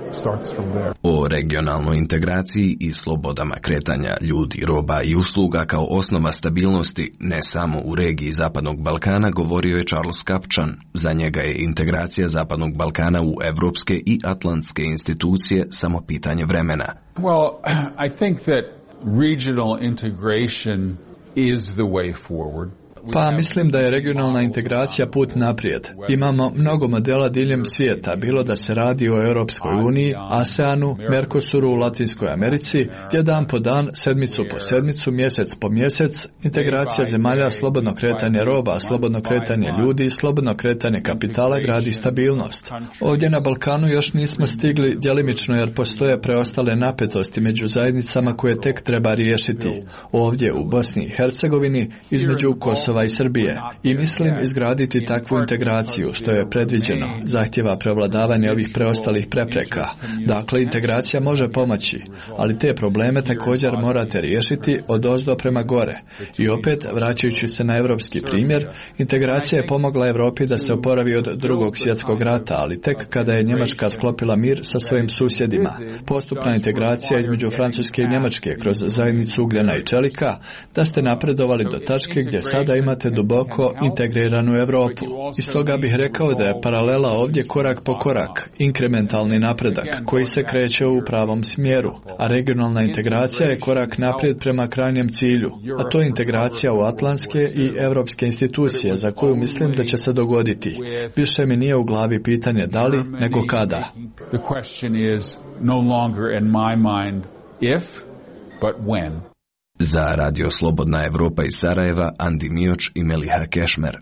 O regionalnoj integraciji i slobodama kretanja ljudi, roba i usluga kao osnova stabilnosti ne samo u regiji Zapadnog Balkana govorio je Charles Kupchan. Za njega je integracija Zapadnog Balkana u evropske i atlantske institucije samo pitanje vremena. Well, I think that regional integration is the way forward. Pa mislim da je regionalna integracija put naprijed. Imamo mnogo modela diljem svijeta, bilo da se radi o Europskoj uniji, ASEANu, Mercosuru u Latinskoj Americi, gdje dan po dan, sedmicu po sedmicu, mjesec po mjesec, integracija zemalja, slobodno kretanje roba, slobodno kretanje ljudi i slobodno kretanje kapitala gradi stabilnost. Ovdje na Balkanu još nismo stigli djelimično jer postoje preostale napetosti među zajednicama koje tek treba riješiti. Ovdje u Bosni i Hercegovini, između Kosova i Srbije. I mislim izgraditi takvu integraciju, što je predviđeno, zahtjeva prevladavanje ovih preostalih prepreka. Dakle, integracija može pomoći, ali te probleme također morate riješiti od ozdo prema gore. I opet, vraćajući se na europski primjer, integracija je pomogla Europi da se oporavi od drugog svjetskog rata, ali tek kada je Njemačka sklopila mir sa svojim susjedima. Postupna integracija između Francuske i Njemačke kroz zajednicu ugljena i čelika, da ste napredovali do tačke gdje sada imate duboko integriranu Europu. I stoga bih rekao da je paralela ovdje korak po korak, inkrementalni napredak koji se kreće u pravom smjeru, a regionalna integracija je korak naprijed prema krajnjem cilju, a to je integracija u atlantske i europske institucije za koju mislim da će se dogoditi. Više mi nije u glavi pitanje da li, nego kada. The question is no longer in my mind if, but when. Za Radio Slobodna Evropa iz Sarajeva, Andi Mioč i Meliha Kešmer.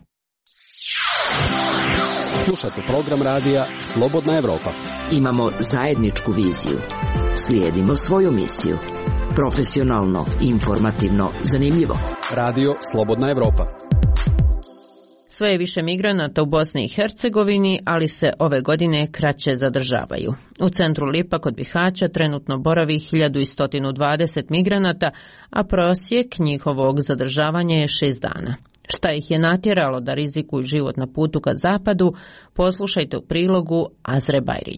Slušate program radija Slobodna Evropa. Imamo zajedničku viziju. Slijedimo svoju misiju. Profesionalno, informativno, zanimljivo. Radio Slobodna Evropa. Sve je više migranata u Bosni i Hercegovini, ali se ove godine kraće zadržavaju. U centru Lipa kod Bihaća trenutno boravi hiljadu sto dvadeset migranata, a prosjek njihovog zadržavanja je šest dana. Šta ih je natjeralo da rizikuju život na putu ka zapadu, poslušajte u prilogu Azre Bajrić.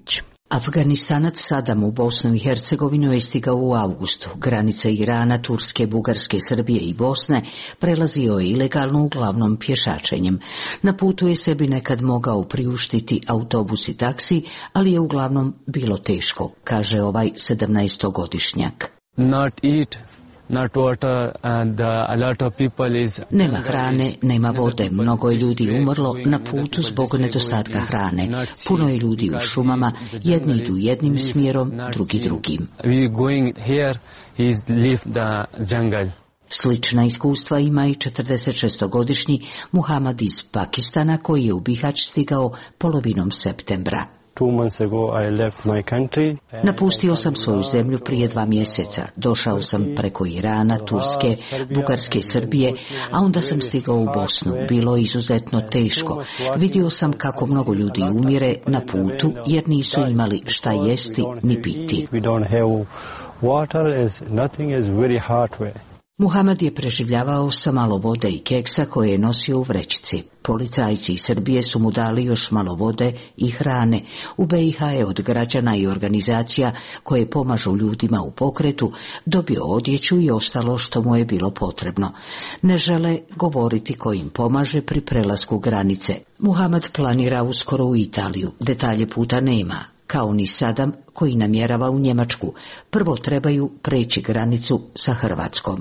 Afganistanac Sadam u Bosnu i Hercegovinu je stigao u avgustu. Granice Irana, Turske, Bugarske, Srbije i Bosne prelazio je ilegalno, uglavnom pješačenjem. Na putu je sebi nekad mogao priuštiti autobus i taksi, ali je uglavnom bilo teško, kaže ovaj sedamnaestogodišnjak. Not eat. Not water and uh, a lot of people is... Nema hrane, nema vode, mnogo je ljudi umrlo na putu zbog nedostatka hrane. Puno je ljudi u šumama, jedni idu jednim smjerom, drugi drugim. We going here, he's leave the jungle. Slična iskustva ima i četrdesetšestogodišnji Muhammad iz Pakistana koji je u Bihać stigao polovinom septembra. Two months ago I left my country. Napustio sam svoju zemlju prije dva mjeseca. Došao sam preko Irana, Turske, Bugarske i Srbije, a onda sam stigao u Bosnu. Bilo je izuzetno teško. Vidio sam kako mnogo ljudi umire na putu jer nisu imali šta jesti ni piti. We don't have water, is nothing is very hard way. Muhamad je preživljavao sa malo vode i keksa koje je nosio u vrećici. Policajci iz Srbije su mu dali još malo vode i hrane. U B i H je od građana i organizacija koje pomažu ljudima u pokretu dobio odjeću i ostalo što mu je bilo potrebno. Ne žele govoriti ko im pomaže pri prelasku granice. Muhamad planira uskoro u Italiju. Detalje puta nema. Kao ni Sadam koji namjerava u Njemačku. Prvo trebaju preći granicu sa Hrvatskom.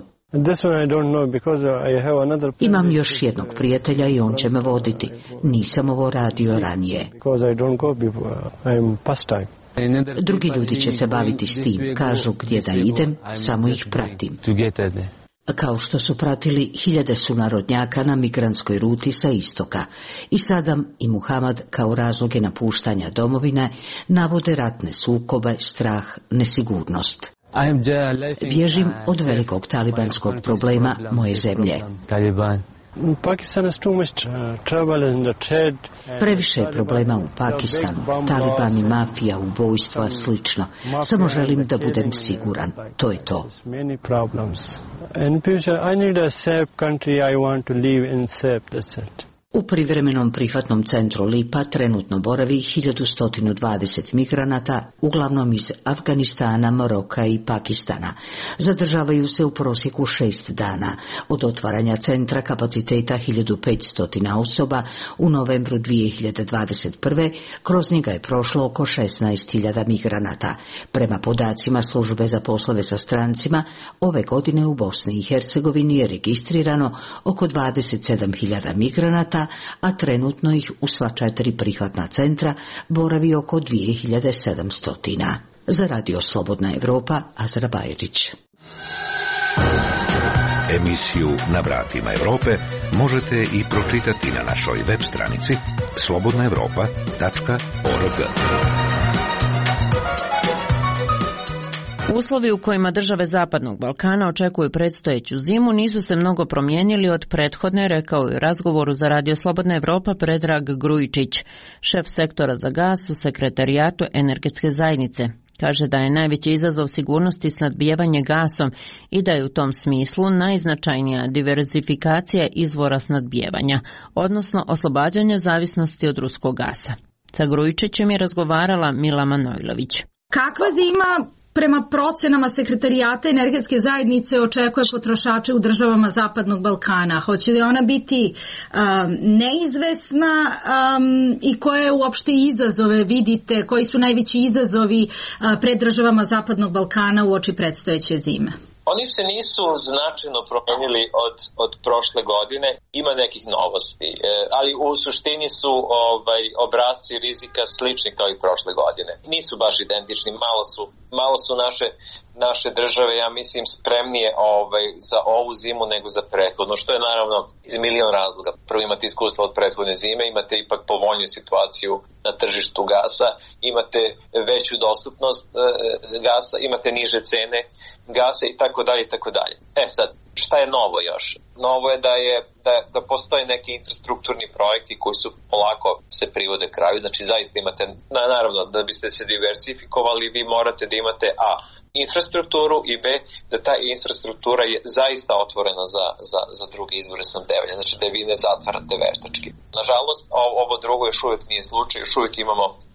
Imam još jednog prijatelja i on će me voditi. Nisam ovo radio ranije. Drugi ljudi će se baviti s tim. Kažu gdje da idem, samo ih pratim. Kao što su pratili hiljade sunarodnjaka na migrantskoj ruti sa istoka. I Sadam i Muhamad kao razloge napuštanja domovine navode ratne sukobe, strah, nesigurnost. Bježim od velikog talibanskog problema moje zemlje. Previše je problema u Pakistanu, Taliban i mafija, ubojstva, slično. Samo želim da budem siguran. To je to. U privremenom prihvatnom centru Lipa trenutno boravi hiljadu sto dvadeset migranata, uglavnom iz Afganistana, Maroka i Pakistana. Zadržavaju se u prosjeku šest dana. Od otvaranja centra kapaciteta hiljadu petsto osoba u novembru dvije hiljade dvadeset prve. kroz njega je prošlo oko šesnaest hiljada migranata. Prema podacima službe za poslove sa strancima, ove godine u Bosni i Hercegovini je registrirano oko dvadeset sedam hiljada migranata, a trenutno ih u sva četiri prihvatna centra boravi oko dvije hiljade sedamsto. Za Radio Slobodna Evropa, Azra Bajrić. Emisiju Na vratima Evrope možete i pročitati na našoj web stranici slobodna evropa tačka org. Uslovi u kojima države Zapadnog Balkana očekuju predstojeću zimu nisu se mnogo promijenili od prethodne, rekao je u razgovoru za Radio Slobodna Evropa Predrag Grujičić, šef sektora za gas u sekretarijatu energetske zajednice. Kaže da je najveći izazov sigurnosti snadbijevanje gasom i da je u tom smislu najznačajnija diverzifikacija izvora snadbijevanja, odnosno oslobađanje zavisnosti od ruskog gasa. Sa Grujičićem je razgovarala Mila Manojlović. Kakva zima prema procenama sekretarijata energetske zajednice očekuje potrošače u državama Zapadnog Balkana? Hoće li ona biti um, neizvesna um, i koje uopšte izazove vidite, koji su najveći izazovi uh, pred državama Zapadnog Balkana u oči predstojeće zime? Oni se nisu značajno promenili od, od prošle godine, ima nekih novosti, e, ali u suštini su ovaj, obrazci rizika slični kao i prošle godine. Nisu baš identični, malo su, malo su naše, naše države, ja mislim, spremnije ovaj, za ovu zimu nego za prethodnu, što je naravno iz milion razloga. Prvo imate iskustva od prethodne zime, imate ipak povoljniju situaciju na tržištu gasa, imate veću dostupnost e, gasa, imate niže cene gasa i tako dalje i tako dalje. E sad, šta je novo još? Novo je da je da, da postoje neki infrastrukturni projekti koji su polako se privode kraju, znači zaista imate, na, naravno da biste se diversifikovali vi morate da imate a infrastrukturu i b da ta infrastruktura je zaista otvorena za, za, za druge izvore snabdevanja, znači da vi ne zatvarate veštački. Nažalost, ovo drugo još uvijek nije slučaj, još uvijek imamo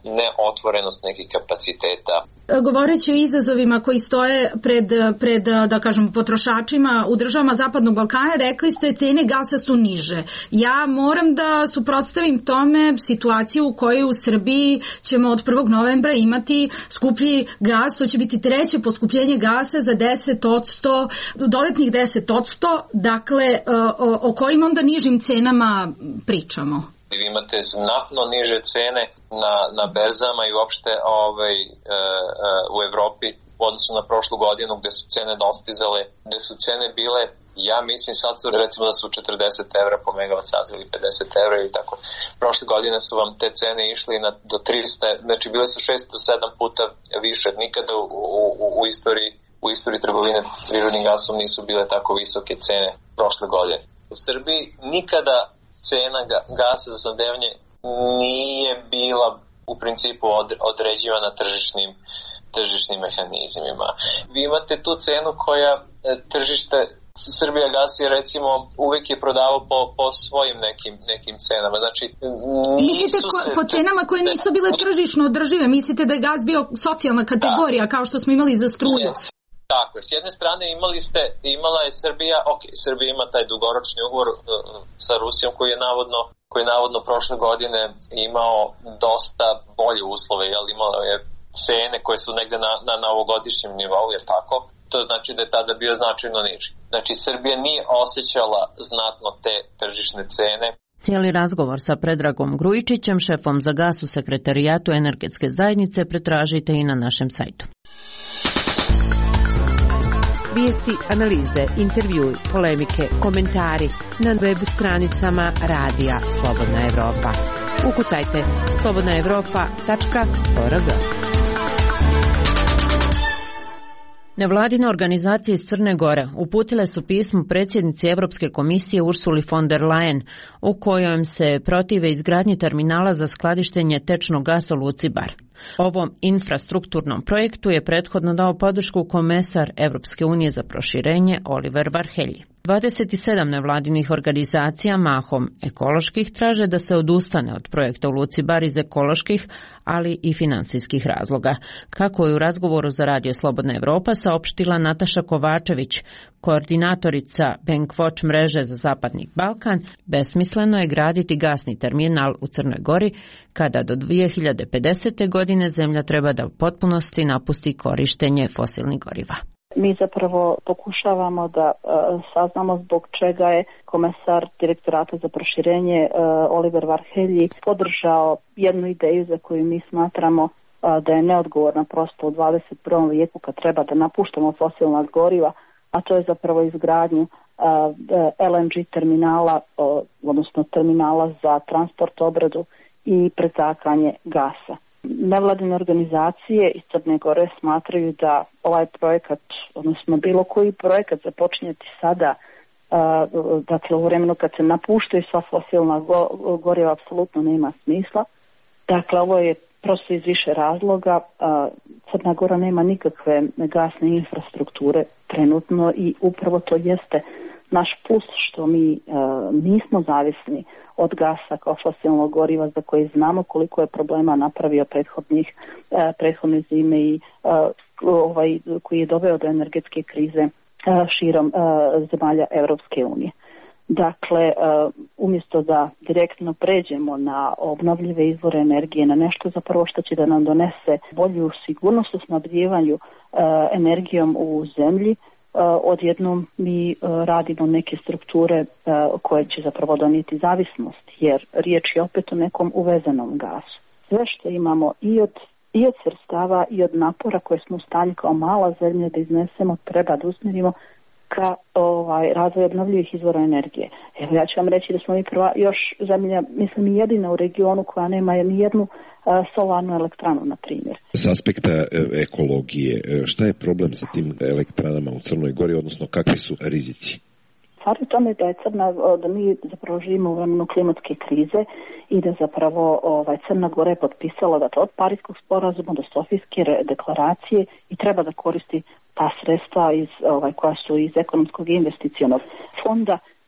neotvorenost nekih kapaciteta. Govoreći o izazovima koji stoje pred, pred, da kažem, potrošačima u državama Zapadnog Balkana, rekli ste cene gasa su niže. Ja moram da suprotstavim tome situaciju u kojoj u Srbiji ćemo od prvog novembra imati skuplji gas, to će biti treće poskupljenje gasa za deset posto, dodatnih deset posto, dakle o, o kojim onda nižim cenama pričamo? Vi imate znatno niže cene na, na berzama i uopšte ovaj, e, e, u Evropi u odnosu na prošlu godinu gde su cene dostizale, gde su cene bile, ja mislim sad su recimo da su četrdeset evra po megavat sat ili pedeset evra ili tako. Prošle godine su vam te cene išli na, do trista, znači bile su šest do sedam puta više. Nikada u, u, u istoriji u istoriji trgovine prirodnim gasom nisu bile tako visoke cene prošle godine. U Srbiji nikada cena gasa za snabdevanje nije bila u principu određivana tržišnim, tržišnim mehanizmima. Vi imate tu cenu koja tržište Srbija gas je recimo uvek je prodavao po, po svojim nekim, nekim cenama. Znači, mislite ko, se... po cenama koje nisu bile tržišno održive? Mislite da je gas bio socijalna kategorija da. Kao što smo imali za struju? Yes. Tako je. S jedne strane imali ste, imala je Srbija, ok, Srbija ima taj dugoročni ugovor uh, sa Rusijom koji je navodno, koji je navodno prošle godine imao dosta bolje uslove, jel imala je cene koje su negde na, na, na ovogodišnjem nivou, je tako? To znači da je tada bio značajno niži. Znači Srbija nije osjećala znatno te tržišne cene. Cijeli razgovor sa Predragom Grujičićem, šefom za gas u Sekretarijatu energetske zajednice, pretražite i na našem sajtu. Vijesti, analize, intervjui, polemike, komentari na web stranicama Radija Slobodna Evropa. Ukucajte slobodna evropa tačka org. Nevladine organizacije iz Crne Gore uputile su pismo predsjednici Evropske komisije Ursuli von der Leyen u kojem se protive izgradnji terminala za skladištenje tečnog gasa u luci Bar. Ovom infrastrukturnom projektu je prethodno dao podršku komesar Evropske unije za proširenje Oliver Varhelyi. dvadeset sedam nevladinih organizacija, mahom ekoloških, traže da se odustane od projekta u luci Bar iz ekoloških, ali i finansijskih razloga. Kako je u razgovoru za Radio Slobodna Evropa saopštila Nataša Kovačević, koordinatorica Bankwatch mreže za Zapadni Balkan, besmisleno je graditi gasni terminal u Crnoj Gori kada do dve hiljade pedesete. godine zemlja treba da u potpunosti napusti korištenje fosilnih goriva. Mi zapravo pokušavamo da uh, saznamo zbog čega je komesar direktorata za proširenje uh, Oliver Varhelyi podržao jednu ideju za koju mi smatramo uh, da je neodgovorna prosto u dvadeset prvom vijeku kad treba da napuštamo fosilna goriva, a to je zapravo izgradnju uh, L N G terminala, uh, odnosno terminala za transport, obradu i pretakanje gasa. Nevladine organizacije iz Crne Gore smatraju da ovaj projekat, odnosno bilo koji projekat započinjati sada, uh, dakle u vremenu kad se napuštaju sva fosilna go, goriva, apsolutno nema smisla. Dakle, ovo je prosto iz više razloga. Uh, Crna Gora nema nikakve gasne infrastrukture trenutno i upravo to jeste naš plus što mi uh, nismo zavisni od gasa kao fosilnog goriva za koje znamo koliko je problema napravio prethodnih, uh, prethodne zime i uh, ovaj, koji je doveo do energetske krize uh, širom uh, zemalja Europske unije. Dakle, uh, umjesto da direktno pređemo na obnovljive izvore energije, na nešto zapravo što će da nam donese bolju sigurnost u snabdijevanju uh, energijom u zemlji, Uh, odjednom mi uh, radimo neke strukture uh, koje će zapravo donijeti zavisnost, jer riječ je opet o nekom uvezenom gasu. Sve što imamo i od, i od sredstava i od napora koje smo u stanju kao mala zemlja da iznesemo, treba da usmjerimo ka ovaj, razvoj obnovljivih izvora energije. Evo, ja ću vam reći da smo mi prva još zemlja, mislim i jedina u regionu koja nema ni jednu uh, solarnu elektranu, na primjer. S aspekta e, ekologije, šta je problem sa tim elektranama u Crnoj Gori, odnosno kakvi su rizici? Stvar je tome da je Crna, da mi zapravo živimo u vremenu klimatske krize i da zapravo ovaj, Crna Gora je potpisala da to od Parijskog sporazuma do Sofijske deklaracije i treba da koristi ta sredstva iz, ovaj, koja su iz ekonomskog i investicionog fonda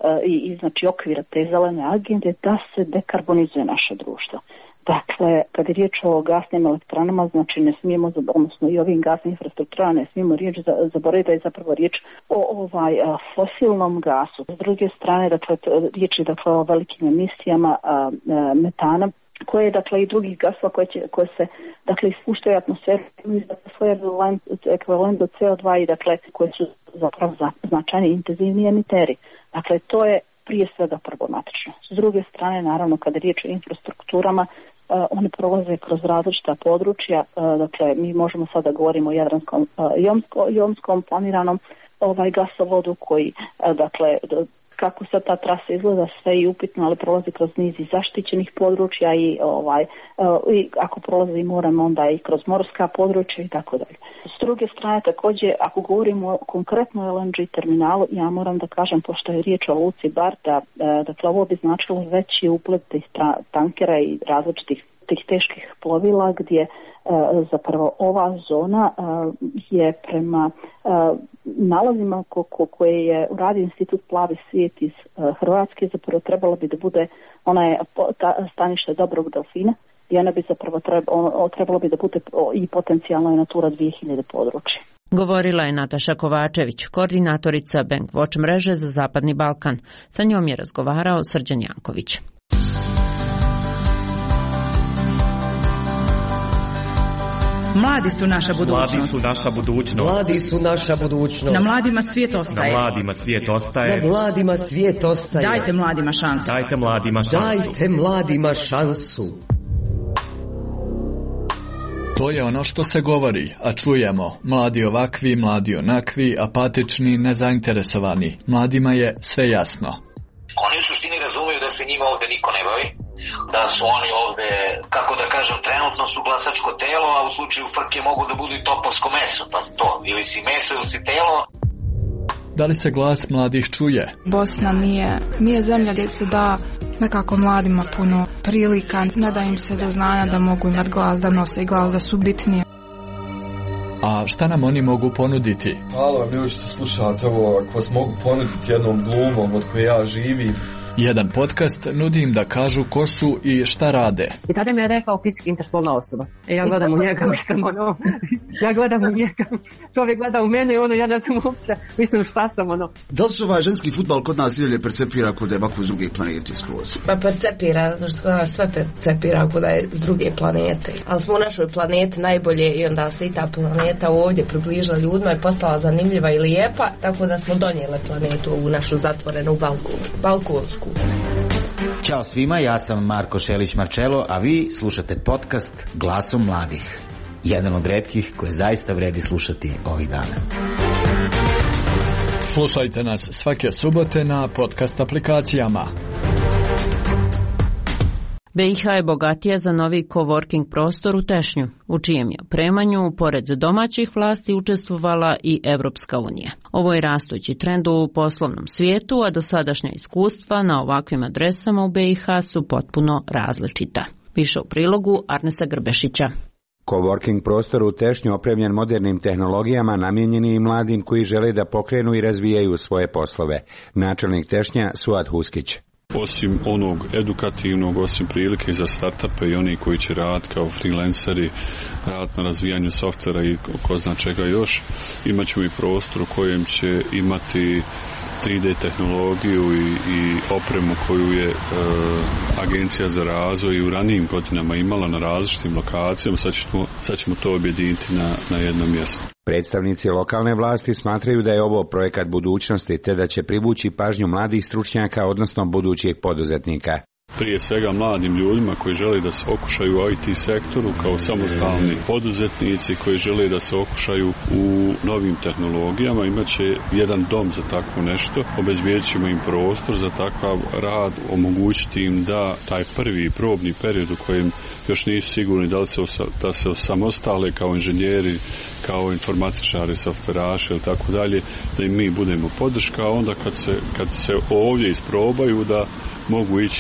i, i znači okvira te zelene agende da se dekarbonizuje naše društvo. Dakle, kad je riječ o gasnim elektranama, znači ne smijemo, odnosno i ovim gasnim infrastrukturama, ne smijemo riječ zaboraviti da je zapravo riječ o ovaj a, fosilnom gasu. S druge strane, dakle, riječ je dakle o velikim emisijama a, a, metana, koje dakle i drugih gasova koje, će, koje se dakle ispuštaju u atmosferu i dakle, svoj ekvivalent do C O dva i dakle koje su zapravo za, značajni intenzivni emiteri. Dakle, to je prije svega problematično. S druge strane, naravno, kada je riječ o infrastrukturama, Uh, one prolaze kroz različita područja, uh, dakle mi možemo sada govorimo o Jadranskom uh, Jomsko, Jomskom planiranom ovaj gasovodu koji uh, dakle kako se ta trasa izgleda sve je upitno, ali prolazi kroz niz i zaštićenih područja i ovaj uh, i ako prolazi i morem onda i kroz morska područja i tako dalje. S druge strane također ako govorimo konkretno o L N G terminalu, ja moram da kažem pošto je riječ o luci Bar da uh, dakle ovo bi značilo veći uplet tih tankera i različitih tih teških plovila gdje e, zapravo ova zona e, je prema e, nalazima ko, ko, koje je uradio Institut Plavi svijet iz e, Hrvatske zapravo trebalo bi da bude ona je ta, stanište Dobrog delfina i ona bi zapravo treba, on, trebalo bi da bude i potencijalno je Natura dvije hiljade područje. Govorila je Nataša Kovačević, koordinatorica Bankwatch mreže za Zapadni Balkan. Sa njom je razgovarao Srđan Janković. Mladi su naša budućnost. Mladi su naša budućnost. Mladi su naša budućnost. Na mladima svijet ostaje. Na mladima svijet ostaje. Na mladima svijet ostaje. Dajte mladima šansu. Dajte mladima šansu. Dajte mladima šansu. To je ono što se govori, a čujemo. Mladi ovakvi, mladi onakvi, apatični, nezainteresovani. Mladima je sve jasno. Oni u suštini razumiju da se njima ovdje niko ne bavi, da su oni ovdje, kako da kažem, trenutno su glasačko telo, a u slučaju frke mogu da budu i topovsko meso, pa to, ili si meso ili si telo. Da li se glas mladih čuje? Bosna nije, nije zemlja gdje se da nekako mladima puno prilika, ne da im se do znanja da mogu imati glas, da nose i glas, da su bitnije. A šta nam oni mogu ponuditi? Hvala vam ljudi što slušate ovo, ako vas mogu ponuditi jednom glumom od koje ja živim. Jedan podcast nudi im da kažu ko su i šta rade. I tada mi je rekao fizički interspolna osoba. E ja gledam u njega, mislim ono, ja gledam u njega, čovjek gleda u mene i ono, ja ne znam uopće, mislim šta sam ono. Da li se ovaj ženski futbal kod nas idalje percepira kod je ovako s druge planete skroz? Pa percepira, zato što kod nas sve percepira kod je s druge planete. Ali smo u našoj planeti najbolje i onda se i ta planeta ovdje približila ljudima i postala zanimljiva i lijepa, tako da smo donijeli planetu u našu zatvorenu balkonu, balkonsku. Ćao svima, ja sam Marko Šelić-Marčelo, a vi slušate podcast Glasom mladih. Jedan od retkih koje zaista vredi slušati ovih dana. Slušajte nas svake subote na podcast aplikacijama. B i H je bogatija za novi coworking prostor u Tešnju, u čijem je opremanju, pored domaćih vlasti, učestvovala i Evropska unija. Ovo je rastući trend u poslovnom svijetu, a dosadašnja iskustva na ovakvim adresama u B i H su potpuno različita. Više u prilogu Arnesa Grbešića. Coworking prostor u Tešnju opremljen modernim tehnologijama namijenjen je i mladim koji žele da pokrenu i razvijaju svoje poslove. Načelnik Tešnja Suad Huskić. Osim onog edukativnog, osim prilike za startupe i oni koji će raditi kao freelanceri, raditi na razvijanju softvera i ko zna čega još, imat ćemo i prostor u kojem će imati tri D tehnologiju i, i opremu koju je e, Agencija za razvoj u ranijim godinama imala na različitim lokacijama, sad ćemo, sad ćemo to objediniti na, na jednom mjestu. Predstavnici lokalne vlasti smatraju da je ovo projekat budućnosti te da će privući pažnju mladih stručnjaka, odnosno budućih poduzetnika. Prije svega mladim ljudima koji žele da se okušaju u I T sektoru kao samostalni poduzetnici koji žele da se okušaju u novim tehnologijama, imaće jedan dom za takvo nešto, obezbijedit ćemo im prostor za takav rad, omogućiti im da taj prvi probni period u kojem još nisu sigurni da li se, osa, da se samostale kao inženjeri, kao informatičari, softveraši ili tako dalje, da im mi budemo podrška, a onda kad se, kad se ovdje isprobaju da mogu ići na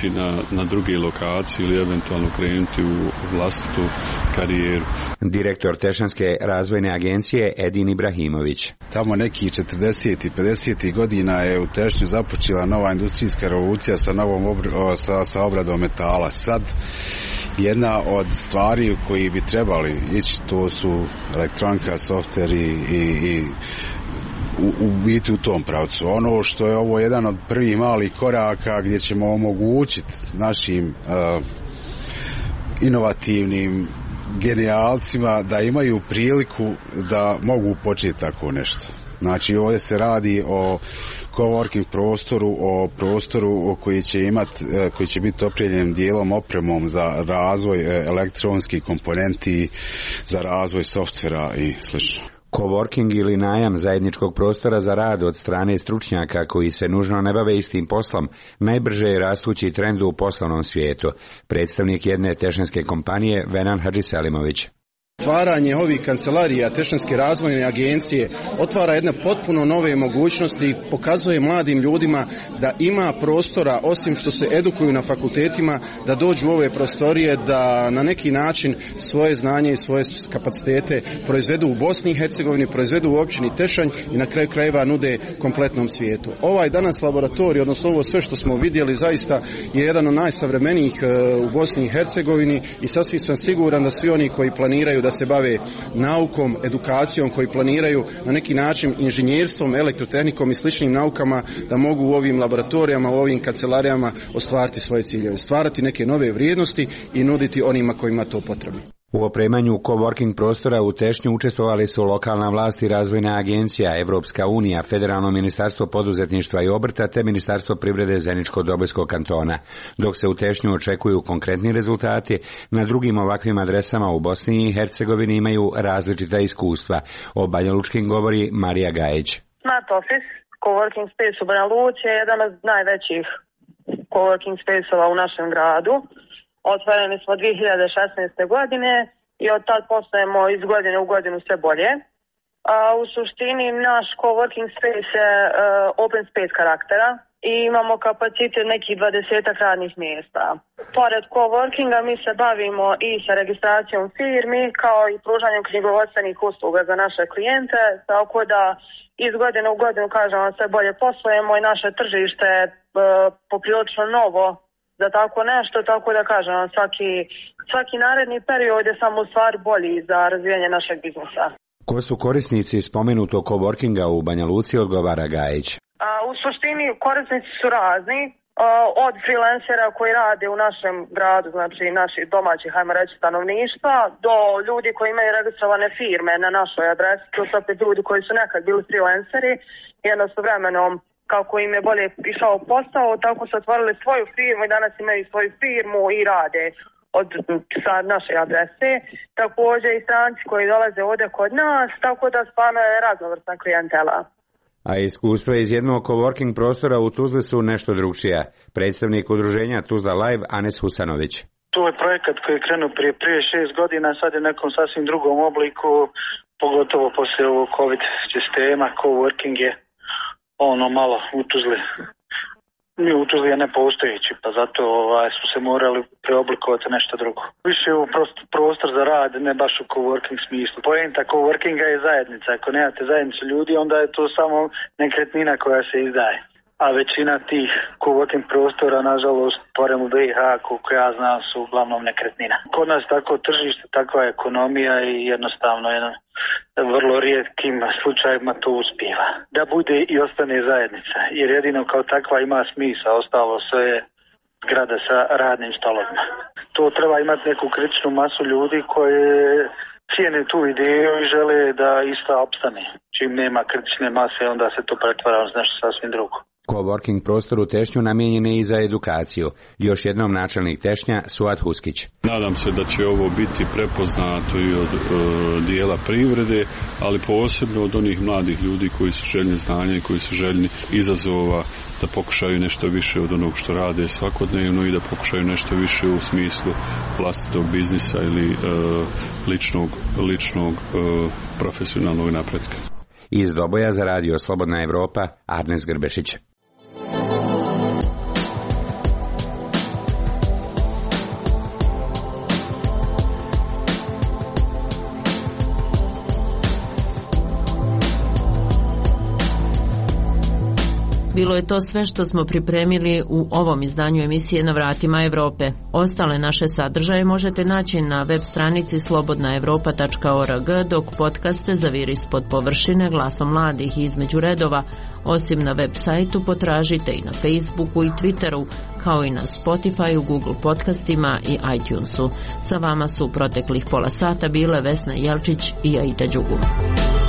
na druge lokacije ili eventualno krenuti u vlastitu karijeru. Direktor Tešanske razvojne agencije Edin Ibrahimović. Tamo neki četrdesetih i pedesetih godina je u Tešnju započela nova industrijska revolucija sa, novom obr- sa, sa obradom metala. Sad jedna od stvari u koji bi trebali ići, to su elektronika, softver i, i, i u, u biti u tom pravcu. Ono što je ovo jedan od prvih malih koraka gdje ćemo omogućiti našim uh, inovativnim genijalcima da imaju priliku da mogu početi tako nešto. Znači ovdje se radi o coworking prostoru, o prostoru koji će imati, koji će biti opremljen dijelom opremom za razvoj elektronskih komponenti, za razvoj softvera i slično. Coworking ili najam zajedničkog prostora za rad od strane stručnjaka koji se nužno ne bave istim poslom najbrže je rastući trend u poslovnom svijetu. Predstavnik jedne tešanske kompanije Venan Hadžiselimović. Stvaranje ovih kancelarija Tešanske razvojne agencije otvara jedne potpuno nove mogućnosti i pokazuje mladim ljudima da ima prostora, osim što se edukuju na fakultetima, da dođu u ove prostorije, da na neki način svoje znanje i svoje kapacitete proizvedu u Bosni i Hercegovini, proizvedu u općini Tešanj i na kraju krajeva nude kompletnom svijetu. Ovaj danas laboratorij, odnosno ovo sve što smo vidjeli, zaista je jedan od najsavremenijih u Bosni i Hercegovini i sasvim sam siguran da svi oni koji planiraju da se bave naukom, edukacijom, koji planiraju na neki način inženjerstvom, elektrotehnikom i sličnim naukama, da mogu u ovim laboratorijama, u ovim kancelarijama ostvariti svoje ciljeve, stvarati neke nove vrijednosti i nuditi onima kojima to potrebno. U opremanju coworking prostora u Tešnju učestvovali su lokalna vlast i razvojna agencija, Evropska unija, Federalno ministarstvo poduzetništva i obrta te Ministarstvo privrede Zeničko-Dobojskog kantona. Dok se u Tešnju očekuju konkretni rezultati, na drugim ovakvim adresama u Bosni i Hercegovini imaju različita iskustva. O Banja Lučkim govori Marija Gajić. Smart Office, coworking space u Banja Luci je jedan od najvećih coworking space-ova u našem gradu. Otvoreni smo dvije hiljade šesnaeste. godine i od tad postajemo iz godine u godinu sve bolje. A, u suštini naš coworking space je uh, open space karaktera i imamo kapacitet nekih dvadesetak radnih mjesta. Pored coworkinga mi se bavimo i sa registracijom firmi kao i pružanjem knjigovodstvenih usluga za naše klijente, tako da iz godine u godinu, kažemo, sve bolje poslujemo i naše tržište je uh, poprilično novo za tako nešto, tako da kažem, svaki, svaki naredni period je samo u stvari bolji za razvijanje našeg biznesa. Ko su korisnici spomenutog coworkinga u Banja Luci, odgovara Gajić. A, u suštini korisnici su razni, a, od freelancera koji rade u našem gradu, znači naših domaćih, hajmo reći, stanovništva, do ljudi koji imaju registrovane firme na našoj adresi, to su opet ljudi koji su nekad bili freelanceri, jednostavno vremenom kako im je bolje išao posao, tako su otvorili svoju firmu i danas imaju svoju firmu i rade od sa naše adrese. Također i stranci koji dolaze ovdje kod nas, tako da stvarno je raznovrsna klijentela. A iskustva iz jednog coworking prostora u Tuzli su nešto drugčija. Predstavnik udruženja Tuzla Live, Anes Husanović. To je projekat koji je krenuo prije, prije šest godina, sad je u nekom sasvim drugom obliku, pogotovo poslije ovog COVID sistema, coworking je ono malo u Tuzli. Mi u Tuzli je nepostojeći, pa zato ovaj, su se morali preoblikovati nešto drugo. Više u prostor za rad, ne baš u coworking smislu. Poenta coworkinga je zajednica. Ako nemate zajednicu ljudi, onda je to samo nekretnina koja se izdaje. A većina tih coworking prostora, nažalost, porem u B i H, koliko ja znam, su uglavnom nekretnina. Kod nas tako tržište, takva ekonomija i jednostavno jedan vrlo rijetkim slučajima to uspijeva. Da bude i ostane zajednica, jer jedino kao takva ima smisla, ostalo sve je zgrada sa radnim stolovima. To treba imati neku kritičnu masu ljudi koje cijene tu ideju i žele da ista opstane. Čim nema kritične mase, onda se to pretvara u nešto sasvim drugo. Coworking prostor u Tešnju namijenjen je i za edukaciju. Još jednom načelnik Tešnja, Suad Huskić. Nadam se da će ovo biti prepoznato i od e, dijela privrede, ali posebno od onih mladih ljudi koji su željni znanja i koji su željni izazova, da pokušaju nešto više od onog što rade svakodnevno i da pokušaju nešto više u smislu vlastitog biznisa ili e, ličnog, ličnog e, profesionalnog napretka. Iz Doboja za radio Slobodna Evropa, Arnes Grbešić. bilo je to sve što smo pripremili u ovom izdanju emisije Na vratima Evrope. Ostale naše sadržaje možete naći na web stranici slobodna evropa tačka org, dok podcaste Zaviri ispod površine Glasom mladih i Između redova, osim na web sajtu, potražite i na Facebooku i Twitteru, kao i na Spotifyu, Google podcastima i iTunesu. Sa vama su proteklih pola sata bile Vesna Jelčić i Aida Đugum.